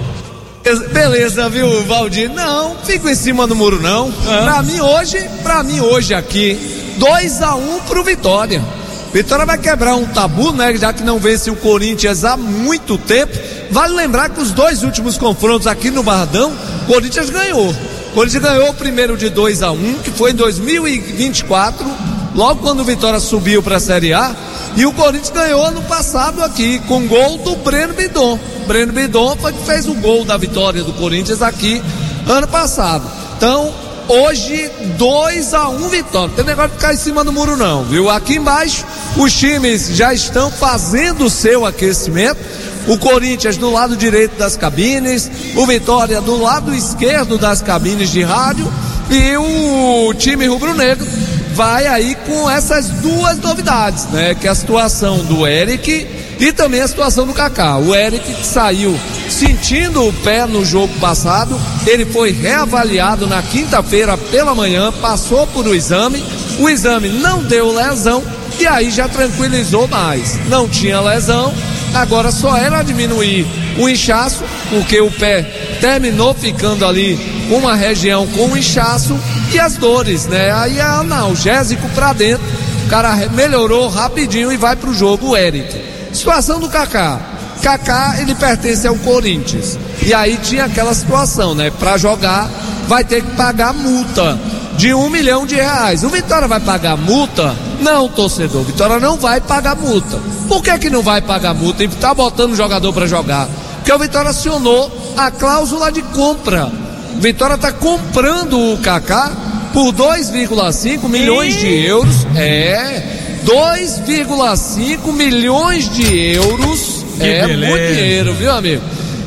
Beleza, viu, Valdir? Não, fico em cima do muro não. Ah. Pra mim hoje, pra mim hoje aqui, dois a um pro Vitória. Vitória vai quebrar um tabu, né? Já que não vence o Corinthians há muito tempo. Vale lembrar que os dois últimos confrontos aqui no Barradão, o Corinthians ganhou. O Corinthians ganhou o primeiro de dois a um, que foi em dois mil e vinte e quatro, logo quando o Vitória subiu pra Série A. E o Corinthians ganhou ano passado aqui, com gol do Breno Bidon. Breno Bidon foi que fez o gol da vitória do Corinthians aqui ano passado. Então, hoje, dois a um Vitória. Não tem negócio de ficar em cima do muro não, viu? Aqui embaixo, os times já estão fazendo o seu aquecimento. O Corinthians do lado direito das cabines, o Vitória do lado esquerdo das cabines de rádio e o time rubro-negro vai aí com essas duas novidades, né? Que é a situação do Eric e também a situação do Kaká. O Eric que saiu sentindo o pé no jogo passado, ele foi reavaliado na quinta-feira pela manhã, passou por um exame, o exame não deu lesão e aí já tranquilizou mais. Não tinha lesão, agora só era diminuir o inchaço, porque o pé terminou ficando ali uma região com inchaço e as dores, né? Aí é analgésico pra dentro, o cara melhorou rapidinho e vai pro jogo o Eric. Situação do Kaká. Kaká, ele pertence ao Corinthians. E aí tinha aquela situação, né? Pra jogar, vai ter que pagar multa de um milhão de reais. O Vitória vai pagar multa? Não, torcedor. O Vitória não vai pagar multa. Por que que não vai pagar multa e tá botando o jogador pra jogar? Porque o Vitória acionou a cláusula de compra. O Vitória tá comprando o Kaká por dois vírgula cinco milhões de euros. É, dois vírgula cinco milhões de euros. Que é beleza. Muito dinheiro, viu, amigo?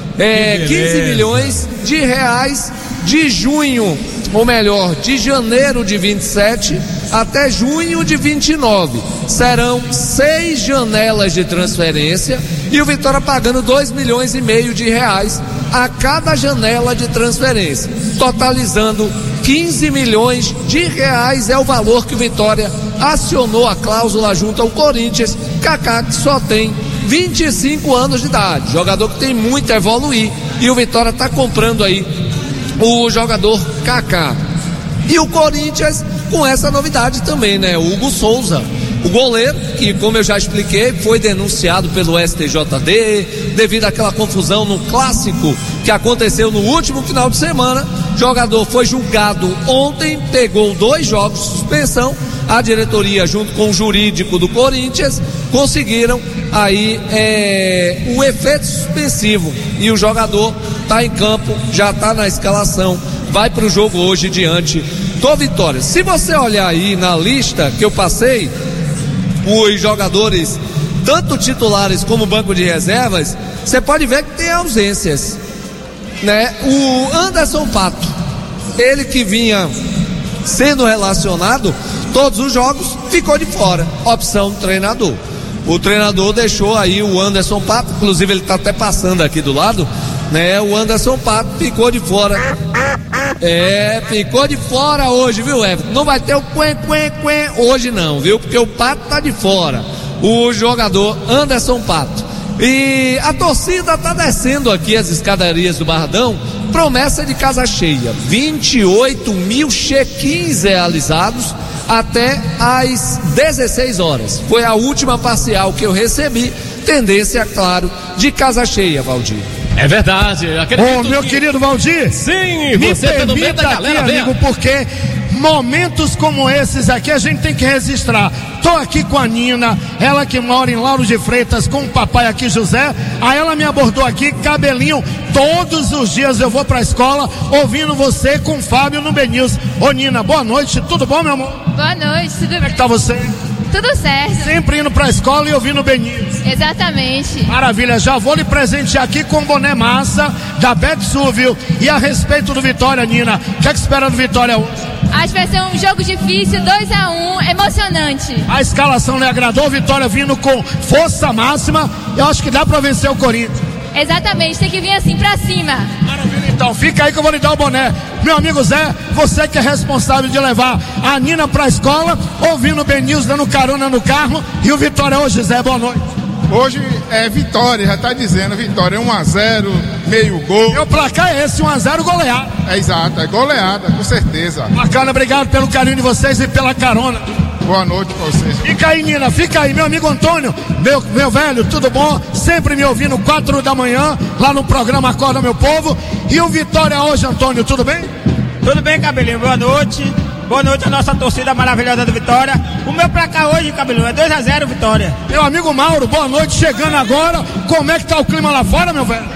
É, quinze milhões de reais de junho, ou melhor, de janeiro de vinte e sete até junho de vinte e nove. Serão seis janelas de transferência e o Vitória pagando dois milhões e meio de reais a cada janela de transferência, totalizando quinze milhões de reais é o valor que o Vitória acionou a cláusula junto ao Corinthians. Kaká, que só tem vinte e cinco anos de idade, jogador que tem muito a evoluir, e o Vitória está comprando aí o jogador Kaká. E o Corinthians com essa novidade também, né? O Hugo Souza, o goleiro, que como eu já expliquei, foi denunciado pelo S T J D devido àquela confusão no clássico que aconteceu no último final de semana. O jogador foi julgado ontem, pegou dois jogos de suspensão. A diretoria, junto com o jurídico do Corinthians, conseguiram aí é, o efeito suspensivo. E o jogador está em campo, já está na escalação, vai para o jogo hoje diante do Vitória. Se você olhar aí na lista que eu passei, os jogadores, tanto titulares como banco de reservas, você pode ver que tem ausências, né? O Anderson Pato, ele que vinha sendo relacionado todos os jogos, ficou de fora, opção do treinador. o treinador deixou aí o Anderson Pato, inclusive ele tá até passando aqui do lado, né? O Anderson Pato ficou de fora. É, ficou de fora hoje, viu, Everton? Não vai ter o quen, quen, quen hoje não, viu? Porque o Pato tá de fora. O jogador Anderson Pato. E a torcida tá descendo aqui as escadarias do Barradão. Promessa de casa cheia. vinte e oito mil check-ins realizados até às dezesseis horas. Foi a última parcial que eu recebi. Tendência, claro, de casa cheia, Valdir. É verdade. Ô, meu que... querido Valdir. Sim, me você tá no meio da galera, aqui, amigo, porque momentos como esses aqui a gente tem que registrar. Tô aqui com a Nina, ela que mora em Lauro de Freitas, com o papai aqui, José. Aí ela me abordou aqui, cabelinho. Todos os dias eu vou pra escola ouvindo você com o Fábio no BNews. Ô Nina, boa noite, tudo bom, meu amor? Boa noite, tudo bem? Como é que tá você? Tudo certo. Sempre indo pra escola e ouvindo o BNews. Exatamente. Maravilha, já vou lhe presentear aqui com o boné massa da Betsul, viu? E a respeito do Vitória, Nina, o que é que espera do Vitória hoje? Acho que vai ser um jogo difícil, dois a um, emocionante. A escalação lhe agradou, Vitória vindo com força máxima. Eu acho que dá pra vencer o Corinthians. Exatamente, tem que vir assim pra cima. Maravilha, então, fica aí que eu vou lhe dar o boné. Meu amigo Zé, você que é responsável de levar a Nina pra escola, ouvindo o BNews, dando carona no carro. E o Vitória hoje, Zé, boa noite. Hoje é vitória, já tá dizendo, vitória um a zero, meio gol. E o placar é esse, um a zero goleada. É exato, é goleada, com certeza. Bacana, obrigado pelo carinho de vocês e pela carona. Boa noite pra vocês. Fica aí, Nina, fica aí, meu amigo Antônio, meu, meu velho, tudo bom? Sempre me ouvindo quatro da manhã, lá no programa Acorda Meu Povo. E o Vitória hoje, Antônio, tudo bem? Tudo bem, Cabelinho, boa noite. Boa noite a nossa torcida maravilhosa do Vitória. O meu placar hoje, Cabelinho, é dois a zero Vitória. Meu amigo Mauro, boa noite, chegando agora. Como é que tá o clima lá fora, meu velho?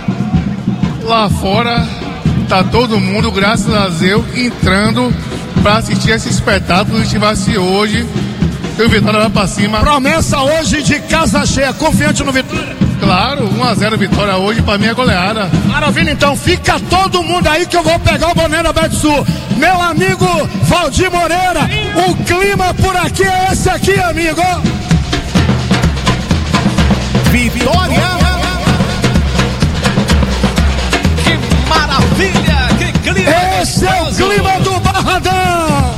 Lá fora tá todo mundo, graças a Deus, entrando pra assistir esse espetáculo que tivesse hoje. E o Vitória vai pra cima. Promessa hoje de casa cheia, confiante no Vitória? Claro, um a zero Vitória hoje, pra mim é goleada. Maravilha, então fica todo mundo aí que eu vou pegar o boné da Betsul. Meu amigo Valdir Moreira, o clima por aqui é esse aqui, amigo. Vitória! Que maravilha! Que clima! Esse é o clima do Barradão!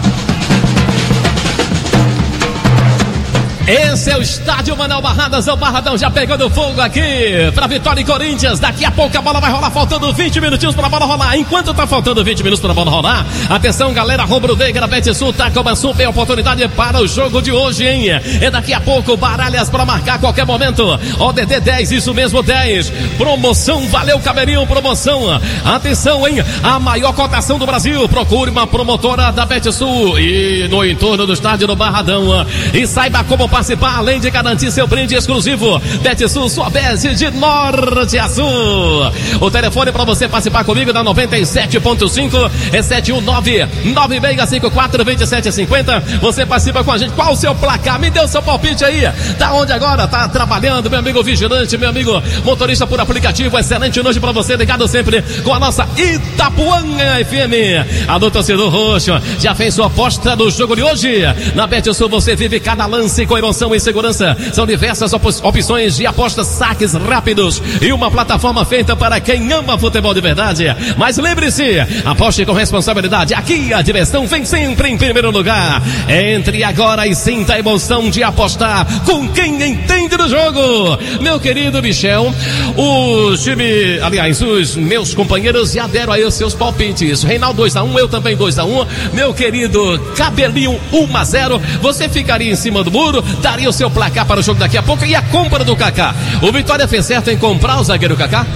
Esse é o estádio Manuel Barradas, o Barradão já pegando fogo aqui pra Vitória e Corinthians. Daqui a pouco a bola vai rolar, faltando vinte minutinhos pra bola rolar. Enquanto tá faltando vinte minutos pra bola rolar, atenção galera, rubro-negra, Betsul tá com uma super oportunidade para o jogo de hoje, hein? É daqui a pouco, baralhas pra marcar a qualquer momento. O D D dez, isso mesmo, dez. Promoção, valeu Cabelinho, promoção. Atenção, hein? A maior cotação do Brasil. Procure uma promotora da Betsul e no entorno do estádio do Barradão. E saiba como participar, além de garantir seu brinde exclusivo. Betsul, sua base de norte a sul. O telefone para você participar comigo da noventa e sete ponto cinco é sete um nove, nove seis cinco quatro, dois sete cinco zero. Você participa com a gente. Qual o seu placar? Me dê o seu palpite aí. Tá onde agora? Tá trabalhando, meu amigo vigilante, meu amigo motorista por aplicativo. Excelente noite para você, ligado sempre com a nossa Itapuã F M. Alô, torcedor roxo, já fez sua aposta do jogo de hoje? Na Betsul você vive cada lance com emoção e segurança. São diversas op- opções de apostas, saques rápidos e uma plataforma feita para quem ama futebol de verdade. Mas lembre-se, aposte com responsabilidade. Aqui a diversão vem sempre em primeiro lugar. Entre agora e sinta a emoção de apostar com quem entende do jogo. Meu querido Michel, o time, aliás, os meus companheiros já deram aí os seus palpites. Reinaldo dois a um, eu também dois a um. Meu querido Cabelinho um a zero. Você ficaria em cima do muro? Daria o seu placar para o jogo daqui a pouco. E a compra do Kaká? O Vitória fez certo em comprar o zagueiro Kaká?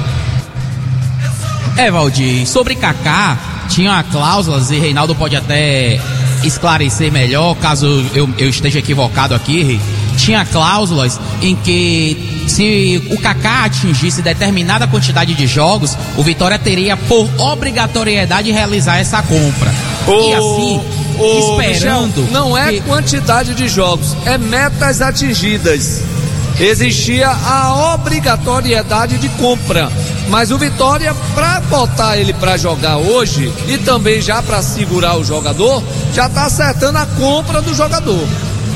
É, Valdir, sobre Kaká, tinha cláusulas e Reinaldo pode até esclarecer melhor, caso eu, eu esteja equivocado aqui. Tinha cláusulas em que se o Kaká atingisse determinada quantidade de jogos, o Vitória teria por obrigatoriedade realizar essa compra. Oh. E assim... Ô, esperando. Michel, não é que... quantidade de jogos, é metas atingidas. Existia a obrigatoriedade de compra, mas o Vitória, para botar ele para jogar hoje e também já para segurar o jogador, já está acertando a compra do jogador.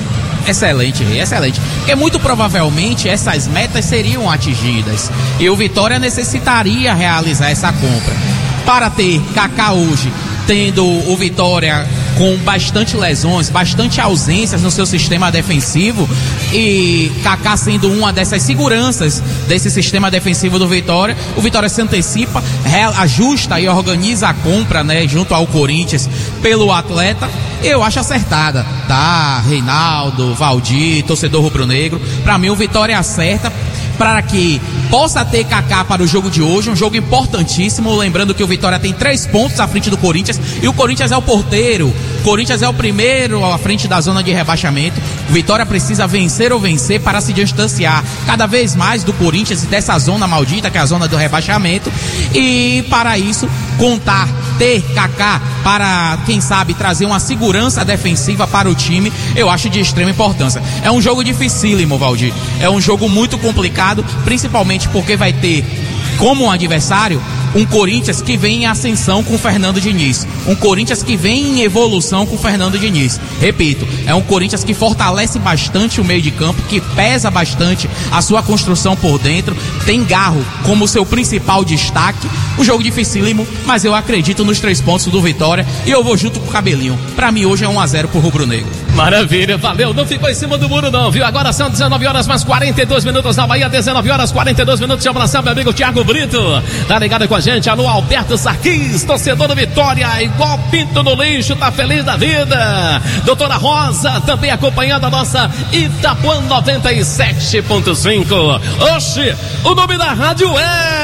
Excelente, excelente. Porque muito provavelmente essas metas seriam atingidas. E o Vitória necessitaria realizar essa compra. Para ter Kaká hoje, tendo o Vitória com bastante lesões, bastante ausências no seu sistema defensivo, e Kaká sendo uma dessas seguranças desse sistema defensivo do Vitória, o Vitória se antecipa, ajusta e organiza a compra, né, junto ao Corinthians pelo atleta. Eu acho acertada, tá? Reinaldo, Valdir, torcedor rubro-negro. Pra mim o Vitória acerta para que possa ter Kaká para o jogo de hoje, um jogo importantíssimo, lembrando que o Vitória tem três pontos à frente do Corinthians, e o Corinthians é o porteiro, o Corinthians é o primeiro à frente da zona de rebaixamento. O Vitória precisa vencer ou vencer para se distanciar cada vez mais do Corinthians e dessa zona maldita que é a zona do rebaixamento, e para isso contar, ter Kaká para, quem sabe, trazer uma segurança defensiva para o time, eu acho de extrema importância. É um jogo dificílimo, Valdir, é um jogo muito complicado, principalmente porque vai ter como adversário um Corinthians que vem em ascensão com o Fernando Diniz, um Corinthians que vem em evolução com o Fernando Diniz. Repito, é um Corinthians que fortalece bastante o meio de campo, que pesa bastante a sua construção por dentro, tem Garro como seu principal destaque. Um jogo dificílimo, mas eu acredito nos três pontos do Vitória e eu vou junto com o Cabelinho. Pra mim hoje é um a zero pro Rubro Negro. Maravilha, valeu, não ficou em cima do muro não, viu? Agora são dezenove horas mais quarenta e dois minutos na Bahia, dezenove horas quarenta e dois minutos de abração, meu amigo Thiago Brito, tá ligado com a gente? Alô, Alberto Sarquis, torcedor do Vitória, igual pinto no lixo, tá feliz da vida. Doutora Rosa, também acompanhando a nossa Itapuã noventa e sete ponto cinco. Oxi, o nome da rádio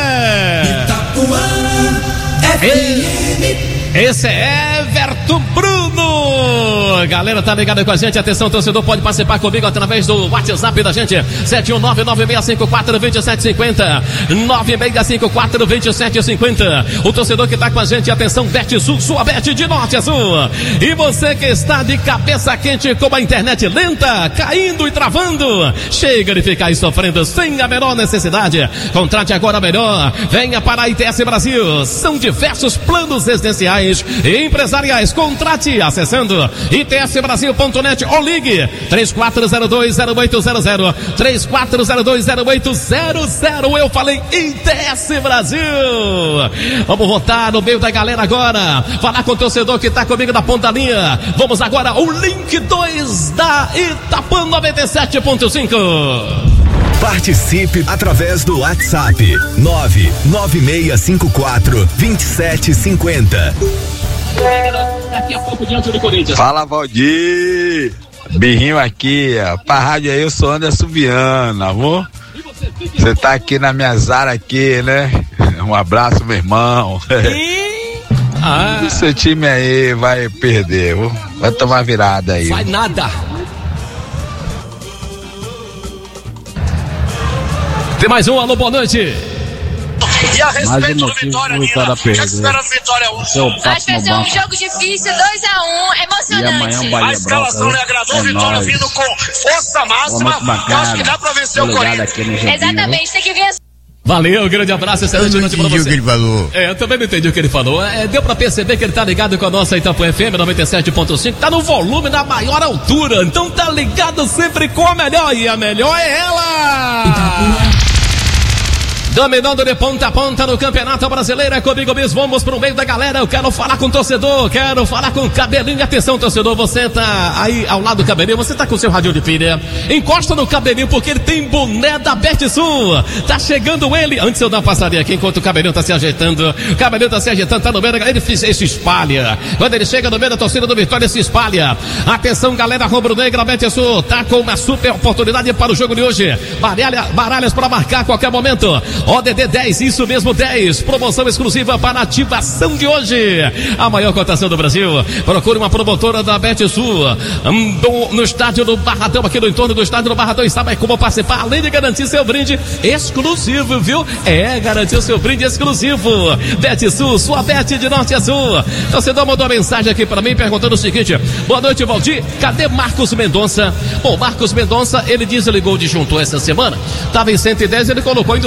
é Itapuã F M. Esse é Everton Bruno. Galera, tá ligado com a gente? Atenção, torcedor, pode participar comigo através do WhatsApp da gente, sete um nove, nove seis cinco quatro, dois sete cinco zero, nove seis cinco quatro, dois sete cinco zero. O torcedor que tá com a gente, atenção, BetSul, sua Bet de norte a sul. E você que está de cabeça quente com a internet lenta, caindo e travando, chega de ficar aí sofrendo sem a menor necessidade. Contrate agora melhor. Venha para a I T S Brasil. São diversos planos residenciais e empresariais. Contrate acessando i t s brasil ponto net ou ligue três quatro zero dois zero oito zero zero, três quatro zero dois zero oito zero zero. Eu falei I T S Brasil. Vamos votar no meio da galera agora, falar com o torcedor que está comigo na ponta linha. Vamos agora o link dois da Itapuã noventa e sete ponto cinco. Participe através do WhatsApp nove nove seis cinco quatro, dois sete cinco zero. Daqui a pouco diante do Corinthians. Fala, Valdir. Birrinho aqui, ó. Pra rádio aí, eu sou Anderson Viana, amor. Você tá aqui na minha zara aqui, né? Um abraço, meu irmão. Ah. O seu time aí vai perder, viu? Vai tomar virada aí. Vai nada. Tem mais um, alô, boa noite. E a respeito do Vitória, Nina, o que espera do Vitória hoje? Acho que vai ser um jogo difícil, dois a um, emocionante. A escalação lhe agradou, é Vitória nóis. Vindo com força máxima, eu acho que dá pra vencer o Corinthians. Exatamente, tem que vir. Valeu, grande abraço, excelente noite pra você. O que ele falou. É, eu também não entendi o que ele falou. É, deu pra perceber que ele tá ligado com a nossa Itapuã F M noventa e sete ponto cinco, tá no volume da maior altura, então tá ligado sempre com a melhor, e a melhor é ela! Itapuã. Dominando de ponta a ponta no Campeonato Brasileiro, é comigo mesmo, vamos pro meio da galera. Eu quero falar com o torcedor, quero falar com o Cabelinho. Atenção, torcedor, você tá aí ao lado do Cabelinho, você tá com o seu radinho de pilha, encosta no Cabelinho porque ele tem boné da BetSul. Tá chegando ele, antes eu dar uma passadinha aqui enquanto o Cabelinho tá se ajeitando. O Cabelinho tá se ajeitando, tá no meio da galera, ele, ele se espalha. Quando ele chega no meio da torcida do Vitória, ele se espalha. Atenção, galera rubro-negra, a BetSul tá com uma super oportunidade para o jogo de hoje. Baralha, baralhas para marcar a qualquer momento. O D D dez, isso mesmo, dez. Promoção exclusiva para a ativação de hoje. A maior cotação do Brasil. Procure uma promotora da BetSul no, no estádio do Barradão, aqui no entorno do estádio do Barradão. E sabe como participar, além de garantir seu brinde exclusivo, viu? É, garantir o seu brinde exclusivo. BetSul, sua bet de norte a sul. Torcedor mandou uma mensagem aqui para mim perguntando o seguinte: boa noite, Valdir. Cadê Marcos Mendonça? Bom, Marcos Mendonça, ele diz, ele ligou de junto essa semana. Tava em cento e dez, ele colocou em duzentos e vinte.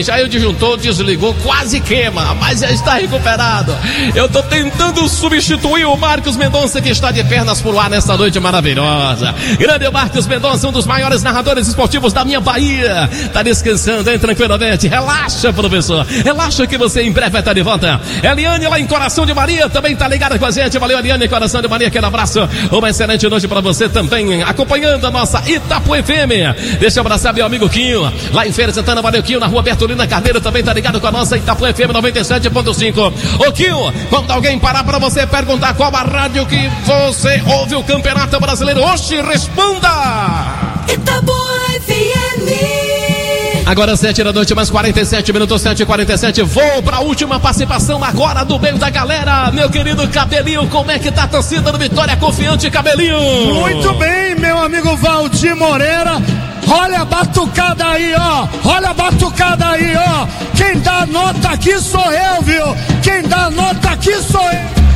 seguinte, aí o disjuntor desligou, quase queima, mas já está recuperado. Eu tô tentando substituir o Marcos Mendonça, que está de pernas pro ar nessa noite maravilhosa. Grande Marcos Mendonça, um dos maiores narradores esportivos da minha Bahia. Tá descansando, hein, tranquilamente. Relaxa, professor. Relaxa que você em breve vai estar de volta. Eliane lá em Coração de Maria também tá ligada com a gente. Valeu, Eliane, Coração de Maria, aquele abraço. Uma excelente noite pra você também, acompanhando a nossa Itapu F M. Deixa eu abraçar meu amigo Quinho, lá em Feira Santana. Valeu, Quinho, na rua Bertolina Carneiro, também tá ligado com a nossa Itapu F M noventa e sete ponto cinco. Ô Quinho, quando alguém parar pra você perguntar qual a rádio que você ouve o Campeonato Brasileiro, oxe, responda! Itapu F M. Agora sete da noite, mais quarenta e sete minutos, sete e quarenta e sete. Vou pra última participação agora do meio da galera. Meu querido Cabelinho, como é que tá a torcida do Vitória Confiante, Cabelinho? Muito bem, meu amigo Valdir Moreira. Olha a batucada aí, ó. Olha a batucada aí, ó. Quem dá nota aqui sou eu, viu? Quem dá nota aqui sou eu.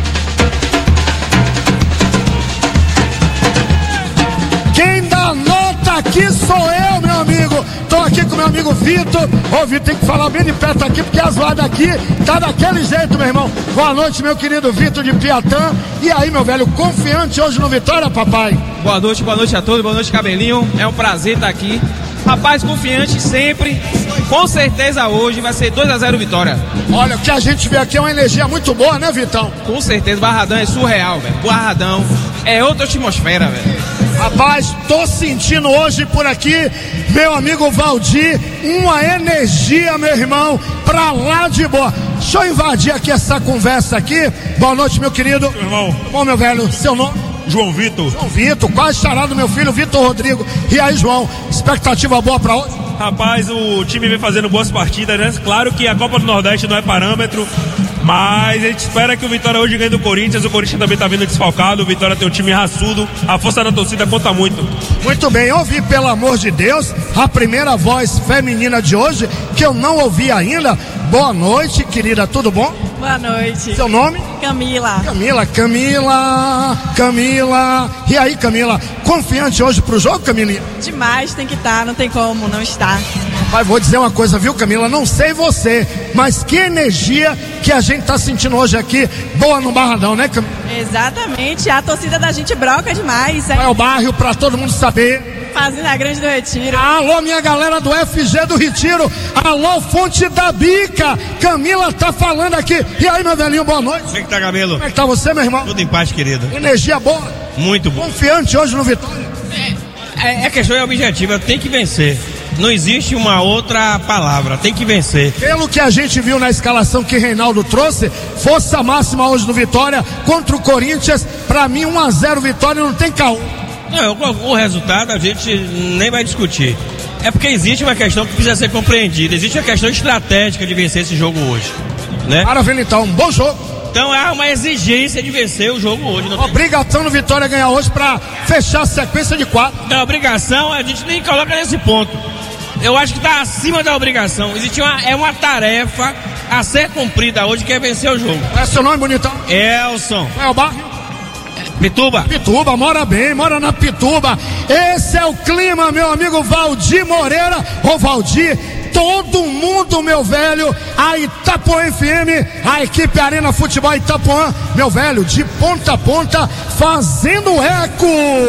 Quem dá nota aqui sou eu, meu amigo. Tô aqui com meu amigo Vitor. Ô, Vitor, tem que falar bem de perto aqui, porque a zoada aqui tá daquele jeito, meu irmão. Boa noite, meu querido Vitor de Piatã. E aí, meu velho, confiante hoje no Vitória, papai? Boa noite, boa noite a todos, boa noite, Cabelinho. É um prazer estar aqui. Rapaz, confiante sempre. Com certeza hoje vai ser dois a zero Vitória. Olha, o que a gente vê aqui é uma energia muito boa, né, Vitão? Com certeza, Barradão é surreal, velho. Barradão é outra atmosfera, velho. Rapaz, tô sentindo hoje por aqui, meu amigo Valdir, uma energia, meu irmão, pra lá de boa. Deixa eu invadir aqui essa conversa aqui. Boa noite, meu querido. Meu irmão. Bom, meu velho, seu nome? João Vitor. João Vitor, quase charado meu filho, Vitor Rodrigo. E aí, João, expectativa boa pra hoje? Rapaz, o time vem fazendo boas partidas, né? Claro que a Copa do Nordeste não é parâmetro, mas a gente espera que o Vitória hoje ganhe do Corinthians. O Corinthians também tá vindo desfalcado. O Vitória tem um time raçudo. A força da torcida conta muito. Muito bem, ouvi, pelo amor de Deus, a primeira voz feminina de hoje, que eu não ouvi ainda. Boa noite, querida, tudo bom? Boa noite. Seu nome? Camila. Camila, Camila, Camila. E aí, Camila, confiante hoje pro jogo, Camila? Demais, tem que estar, não tem como não estar. Mas vou dizer uma coisa, viu, Camila? Não sei você, mas que energia que a gente tá sentindo hoje aqui, boa no Barradão, né, Camila? Exatamente, a torcida da gente broca demais. É o bairro pra todo mundo saber. Fazenda Grande do Retiro. Alô, minha galera do F G do Retiro. Alô, Fonte da Bica. Camila tá falando aqui. E aí, meu velhinho, boa noite. Como é que tá, Cabelo? Como é que tá você, meu irmão? Tudo em paz, querido. Energia boa? Muito bom. Confiante hoje no Vitória? É, é questão objetiva, tem que vencer. Não existe uma outra palavra, tem que vencer. Pelo que a gente viu na escalação que Reinaldo trouxe, força máxima hoje no Vitória contra o Corinthians. Pra mim, um a zero Vitória, não tem caô. Não, o resultado a gente nem vai discutir. É porque existe uma questão que precisa ser compreendida. Existe uma questão estratégica de vencer esse jogo hoje, né? Maravilha, então, um bom jogo. Então há uma exigência de vencer o jogo hoje. Não obrigação tem... no Vitória ganhar hoje pra fechar a sequência de quatro. Não, obrigação a gente nem coloca nesse ponto. Eu acho que tá acima da obrigação. Existe uma, é uma tarefa a ser cumprida hoje, que é vencer o jogo. Qual é seu nome, bonitão? Elson. Qual é o bairro? Pituba. Pituba, mora bem, mora na Pituba. Esse é o clima, meu amigo Valdir Moreira. Ô Valdir, todo mundo, meu velho, a Itapuã F M, a equipe Arena Futebol Itapuã, meu velho, de ponta a ponta, fazendo eco.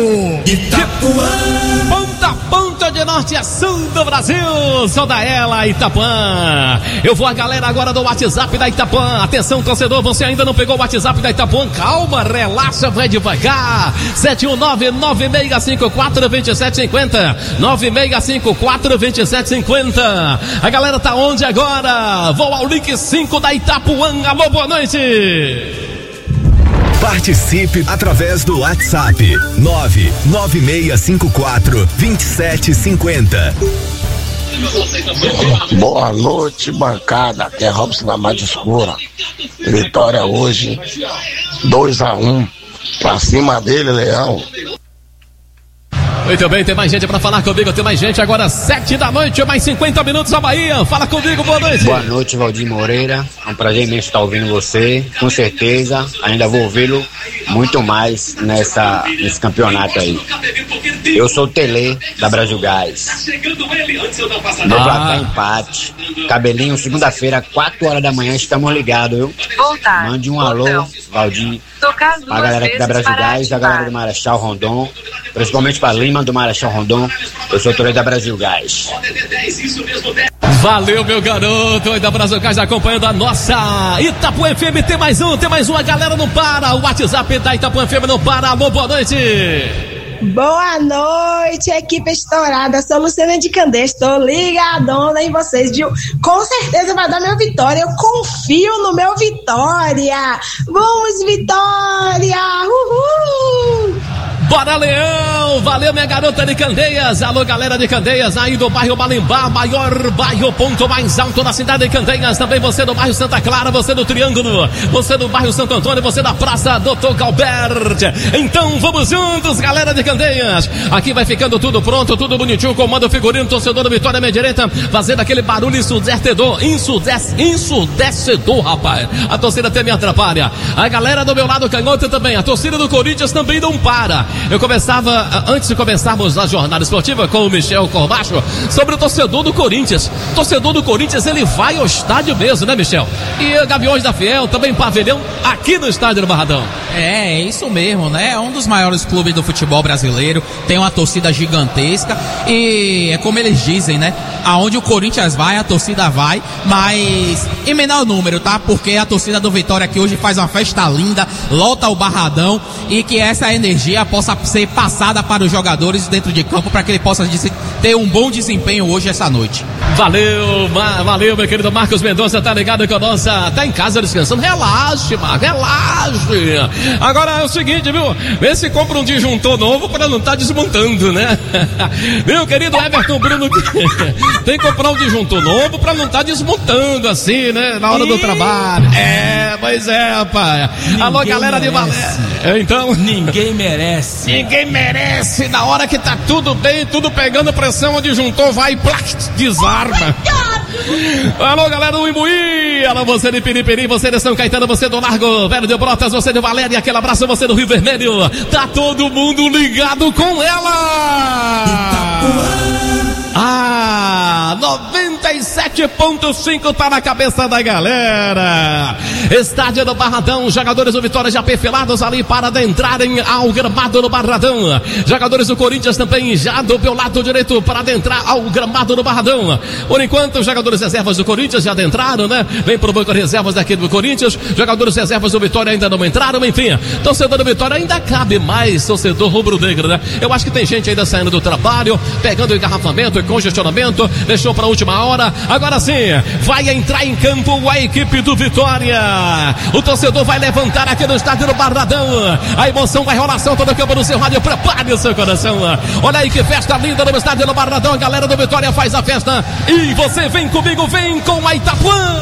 Itapuã, ponta a ponta, de norte a sul do Brasil. Só da ela, Itapuã. Eu vou a galera agora do WhatsApp da Itapuã. Atenção, torcedor, você ainda não pegou o WhatsApp da Itapuã? Calma, relaxa, vai devagar. sete um nove, nove seis cinco quatro, dois sete cinco zero. nove seis cinco quatro, dois sete cinco zero. A galera tá onde agora? Vou ao link cinco da Itapuã. Alô, boa noite. Participe através do WhatsApp nove nove seis cinco quatro, dois sete cinco zero. Boa noite, bancada. Aqui é Robson da Mata Escura. Vitória hoje dois a um. Pra cima dele, Leão. Muito bem, tem mais gente pra falar comigo, tem mais gente agora, sete da noite, mais cinquenta minutos a Bahia. Fala comigo, boa noite. Boa noite, Valdir Moreira. É um prazer imenso estar ouvindo você. Com certeza, ainda vou ouvi-lo muito mais nessa, nesse campeonato aí. Eu sou o Tele, da Brasil Gás. Meu Ah. placar empate. Cabelinho, segunda-feira, quatro horas da manhã, estamos ligados, viu? Voltar. Mande um alô, Valdir. Tocar duas A galera aqui da vezes Brasil para Gás, a ativar. galera do Marechal Rondon, principalmente para Lima do Marechal Rondon. Eu sou o Tele da Brasil Gás. Valeu, meu garoto, aí da Brasil Gás acompanhando a nossa Itapuã F M. Tem mais um, tem mais um, a galera não para. O WhatsApp da Itapuã F M não para. Alô, boa noite. Boa noite, equipe estourada. Sou Luciana de Candeias, estou ligadona em vocês, viu? Com certeza vai dar meu Vitória. Eu confio no meu Vitória. Vamos, Vitória! Uhul! Bora, Leão! Valeu, minha garota de Candeias. Alô, galera de Candeias, aí do bairro Balimbá, maior bairro, ponto mais alto da cidade de Candeias. Também você do bairro Santa Clara, você do Triângulo, você do bairro Santo Antônio, você da Praça doutor Galbert. Então vamos juntos, galera de Candeias. Aqui vai ficando tudo pronto, tudo bonitinho. Comando figurino, torcedor do Vitória, minha direita, fazendo aquele barulho ensurdecedor, ensurdec- ensurdecedor, rapaz. A torcida até me atrapalha. A galera do meu lado canhoto também. A torcida do Corinthians também não para. Eu conversava, antes de começarmos a jornada esportiva com o Michel Corbacho, sobre o torcedor do Corinthians. O torcedor do Corinthians, ele vai ao estádio mesmo, né, Michel? E a Gaviões da Fiel, também pavilhão, aqui no estádio do Barradão. É, é isso mesmo, né? É um dos maiores clubes do futebol brasileiro, tem uma torcida gigantesca e é como eles dizem, né? Aonde o Corinthians vai, a torcida vai, mas em menor número, tá? Porque a torcida do Vitória aqui hoje faz uma festa linda, lota o Barradão e que essa energia possa ser passada para os jogadores dentro de campo para que ele possa ter um bom desempenho hoje essa noite. Valeu, ma- valeu, meu querido Marcos Mendonça, tá ligado com a nossa, tá em casa descansando, relaxe, Marcos, relaxe. Agora é o seguinte, viu, vê se compra um disjuntor novo para não estar desmontando, né? Meu querido Everton Bruno, tem que comprar um disjuntor novo para não estar desmontando assim, né, na hora do trabalho. É, pois é, rapaz. Alô, Ninguém galera de merece. Valé. Então, Ninguém merece. ninguém merece, na hora que tá tudo bem, tudo pegando pressão, o disjuntor vai e plac, desarma. Alô, galera do Imbuí, alô, você de Piripiri, você de São Caetano, você do Largo Velho de Brotas, você de Valéria, aquele abraço, você do Rio Vermelho, tá todo mundo ligado com ela. Ah, noventa e sete ponto cinco tá na cabeça da galera. Estádio do Barradão, jogadores do Vitória já perfilados ali para adentrarem ao gramado do Barradão. Jogadores do Corinthians também já do meu lado direito para adentrar ao gramado do Barradão. Por enquanto, os jogadores reservas do Corinthians já adentraram, né? Vem pro banco de reservas daqui do Corinthians. Jogadores reservas do Vitória ainda não entraram, enfim. Torcedor do Vitória ainda cabe mais, torcedor rubro-negro, né? Eu acho que tem gente ainda saindo do trabalho, pegando engarrafamento e congestionamento, deixou para a última hora. Agora sim, vai entrar em campo a equipe do Vitória. O torcedor vai levantar aqui no estádio do Barradão. A emoção vai rolar solta no campo do seu rádio. Prepare o seu coração. Olha aí que festa linda no estádio do Barradão. A galera do Vitória faz a festa. E você vem comigo, vem com a Itapuã.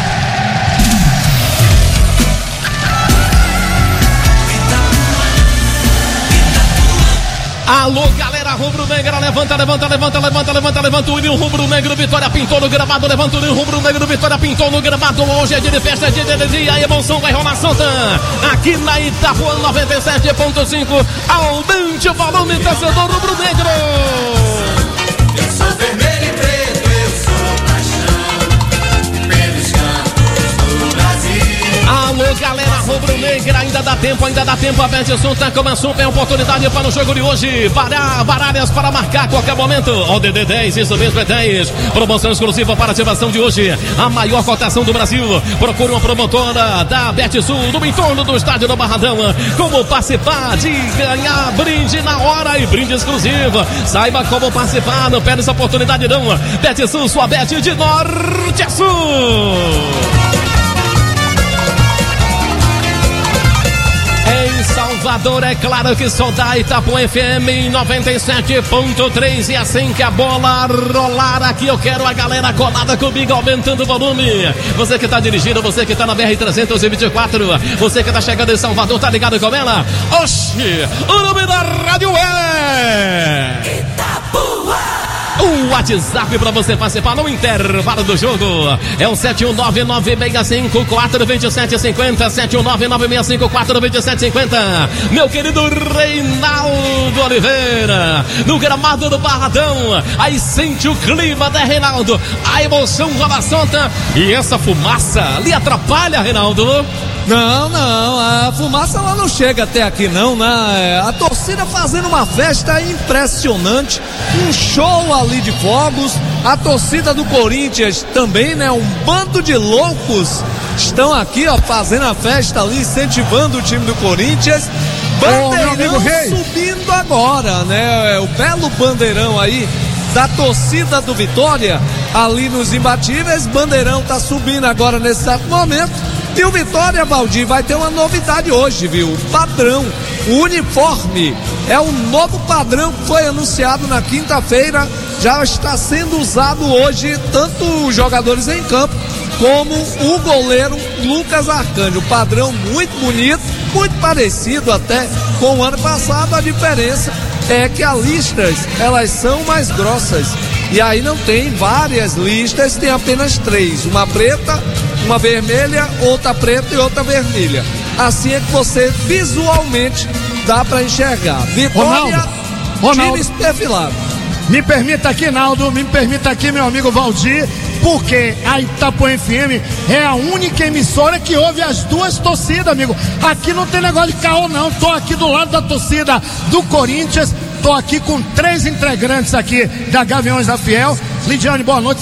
Alô, galera rubro-negra, levanta, levanta, levanta, levanta, levanta, levanta o hino rubro-negro, Vitória pintou no gramado, levanta o hino rubro-negro, Vitória pintou no gramado, hoje é dia de festa, é dia de dia, a emoção vai rolar solta, aqui na Itapuã noventa e sete ponto cinco, aumente o volume, torcedor rubro-negro. Eu sou vermelho e preto, eu sou paixão, pelos campos do Brasil. Alô, galera rubro-negra, ainda dá tempo, ainda dá tempo. A Betson tá com a super oportunidade para o jogo de hoje. Para baralhas para marcar a qualquer momento. O D D dez, isso mesmo, é dez. Promoção exclusiva para a ativação de hoje. A maior cotação do Brasil. Procure uma promotora da Betsul no entorno do estádio do Barradão. Como participar de ganhar brinde na hora e brinde exclusivo. Saiba como participar, não perde essa oportunidade não. Betsul, sua bet de norte a sul. Em Salvador, é claro que só dá Itapuã F M em noventa e sete ponto três. E assim que a bola rolar aqui, eu quero a galera colada comigo, aumentando o volume. Você que tá dirigindo, você que tá na B R trezentos e vinte e quatro, você que tá chegando em Salvador, tá ligado com ela? Oxi, o nome da rádio é Itapuã. O WhatsApp para você participar no intervalo do jogo é o sete um nove nove seis cinco quatro dois sete cinco zero, sete um nove nove seis cinco quatro dois sete cinco zero. Meu querido Reinaldo Oliveira, no gramado do Barradão, aí sente o clima, né, Reinaldo? A emoção rola solta e essa fumaça lhe atrapalha, Reinaldo? Não, não, a fumaça lá não chega até aqui não, né? A torcida fazendo uma festa impressionante, um show ali de fogos, a torcida do Corinthians também, né? Um bando de loucos estão aqui, ó, fazendo a festa ali, incentivando o time do Corinthians. Bandeirão oh, subindo agora, né? O belo bandeirão aí da torcida do Vitória, ali nos imbatíveis. Bandeirão tá subindo agora nesse exato momento. E o Vitória, Valdir, vai ter uma novidade hoje, viu? O padrão, o uniforme, é um novo padrão que foi anunciado na quinta-feira, já está sendo usado hoje, tanto os jogadores em campo, como o goleiro Lucas Arcanjo. Padrão muito bonito, muito parecido até com o ano passado. A diferença é que as listas, elas são mais grossas. E aí não tem várias listas, tem apenas três. Uma preta, uma vermelha, outra preta e outra vermelha. Assim é que você visualmente dá para enxergar. Vitória, Ronaldo, Ronaldo, times perfilados. Me permita aqui, Naldo, me permita aqui, meu amigo Valdir, porque a Itapuã F M é a única emissora que ouve as duas torcidas, amigo. Aqui não tem negócio de caô, não. Tô aqui do lado da torcida do Corinthians, tô aqui com três integrantes aqui da Gaviões da Fiel. Lidiane, boa noite.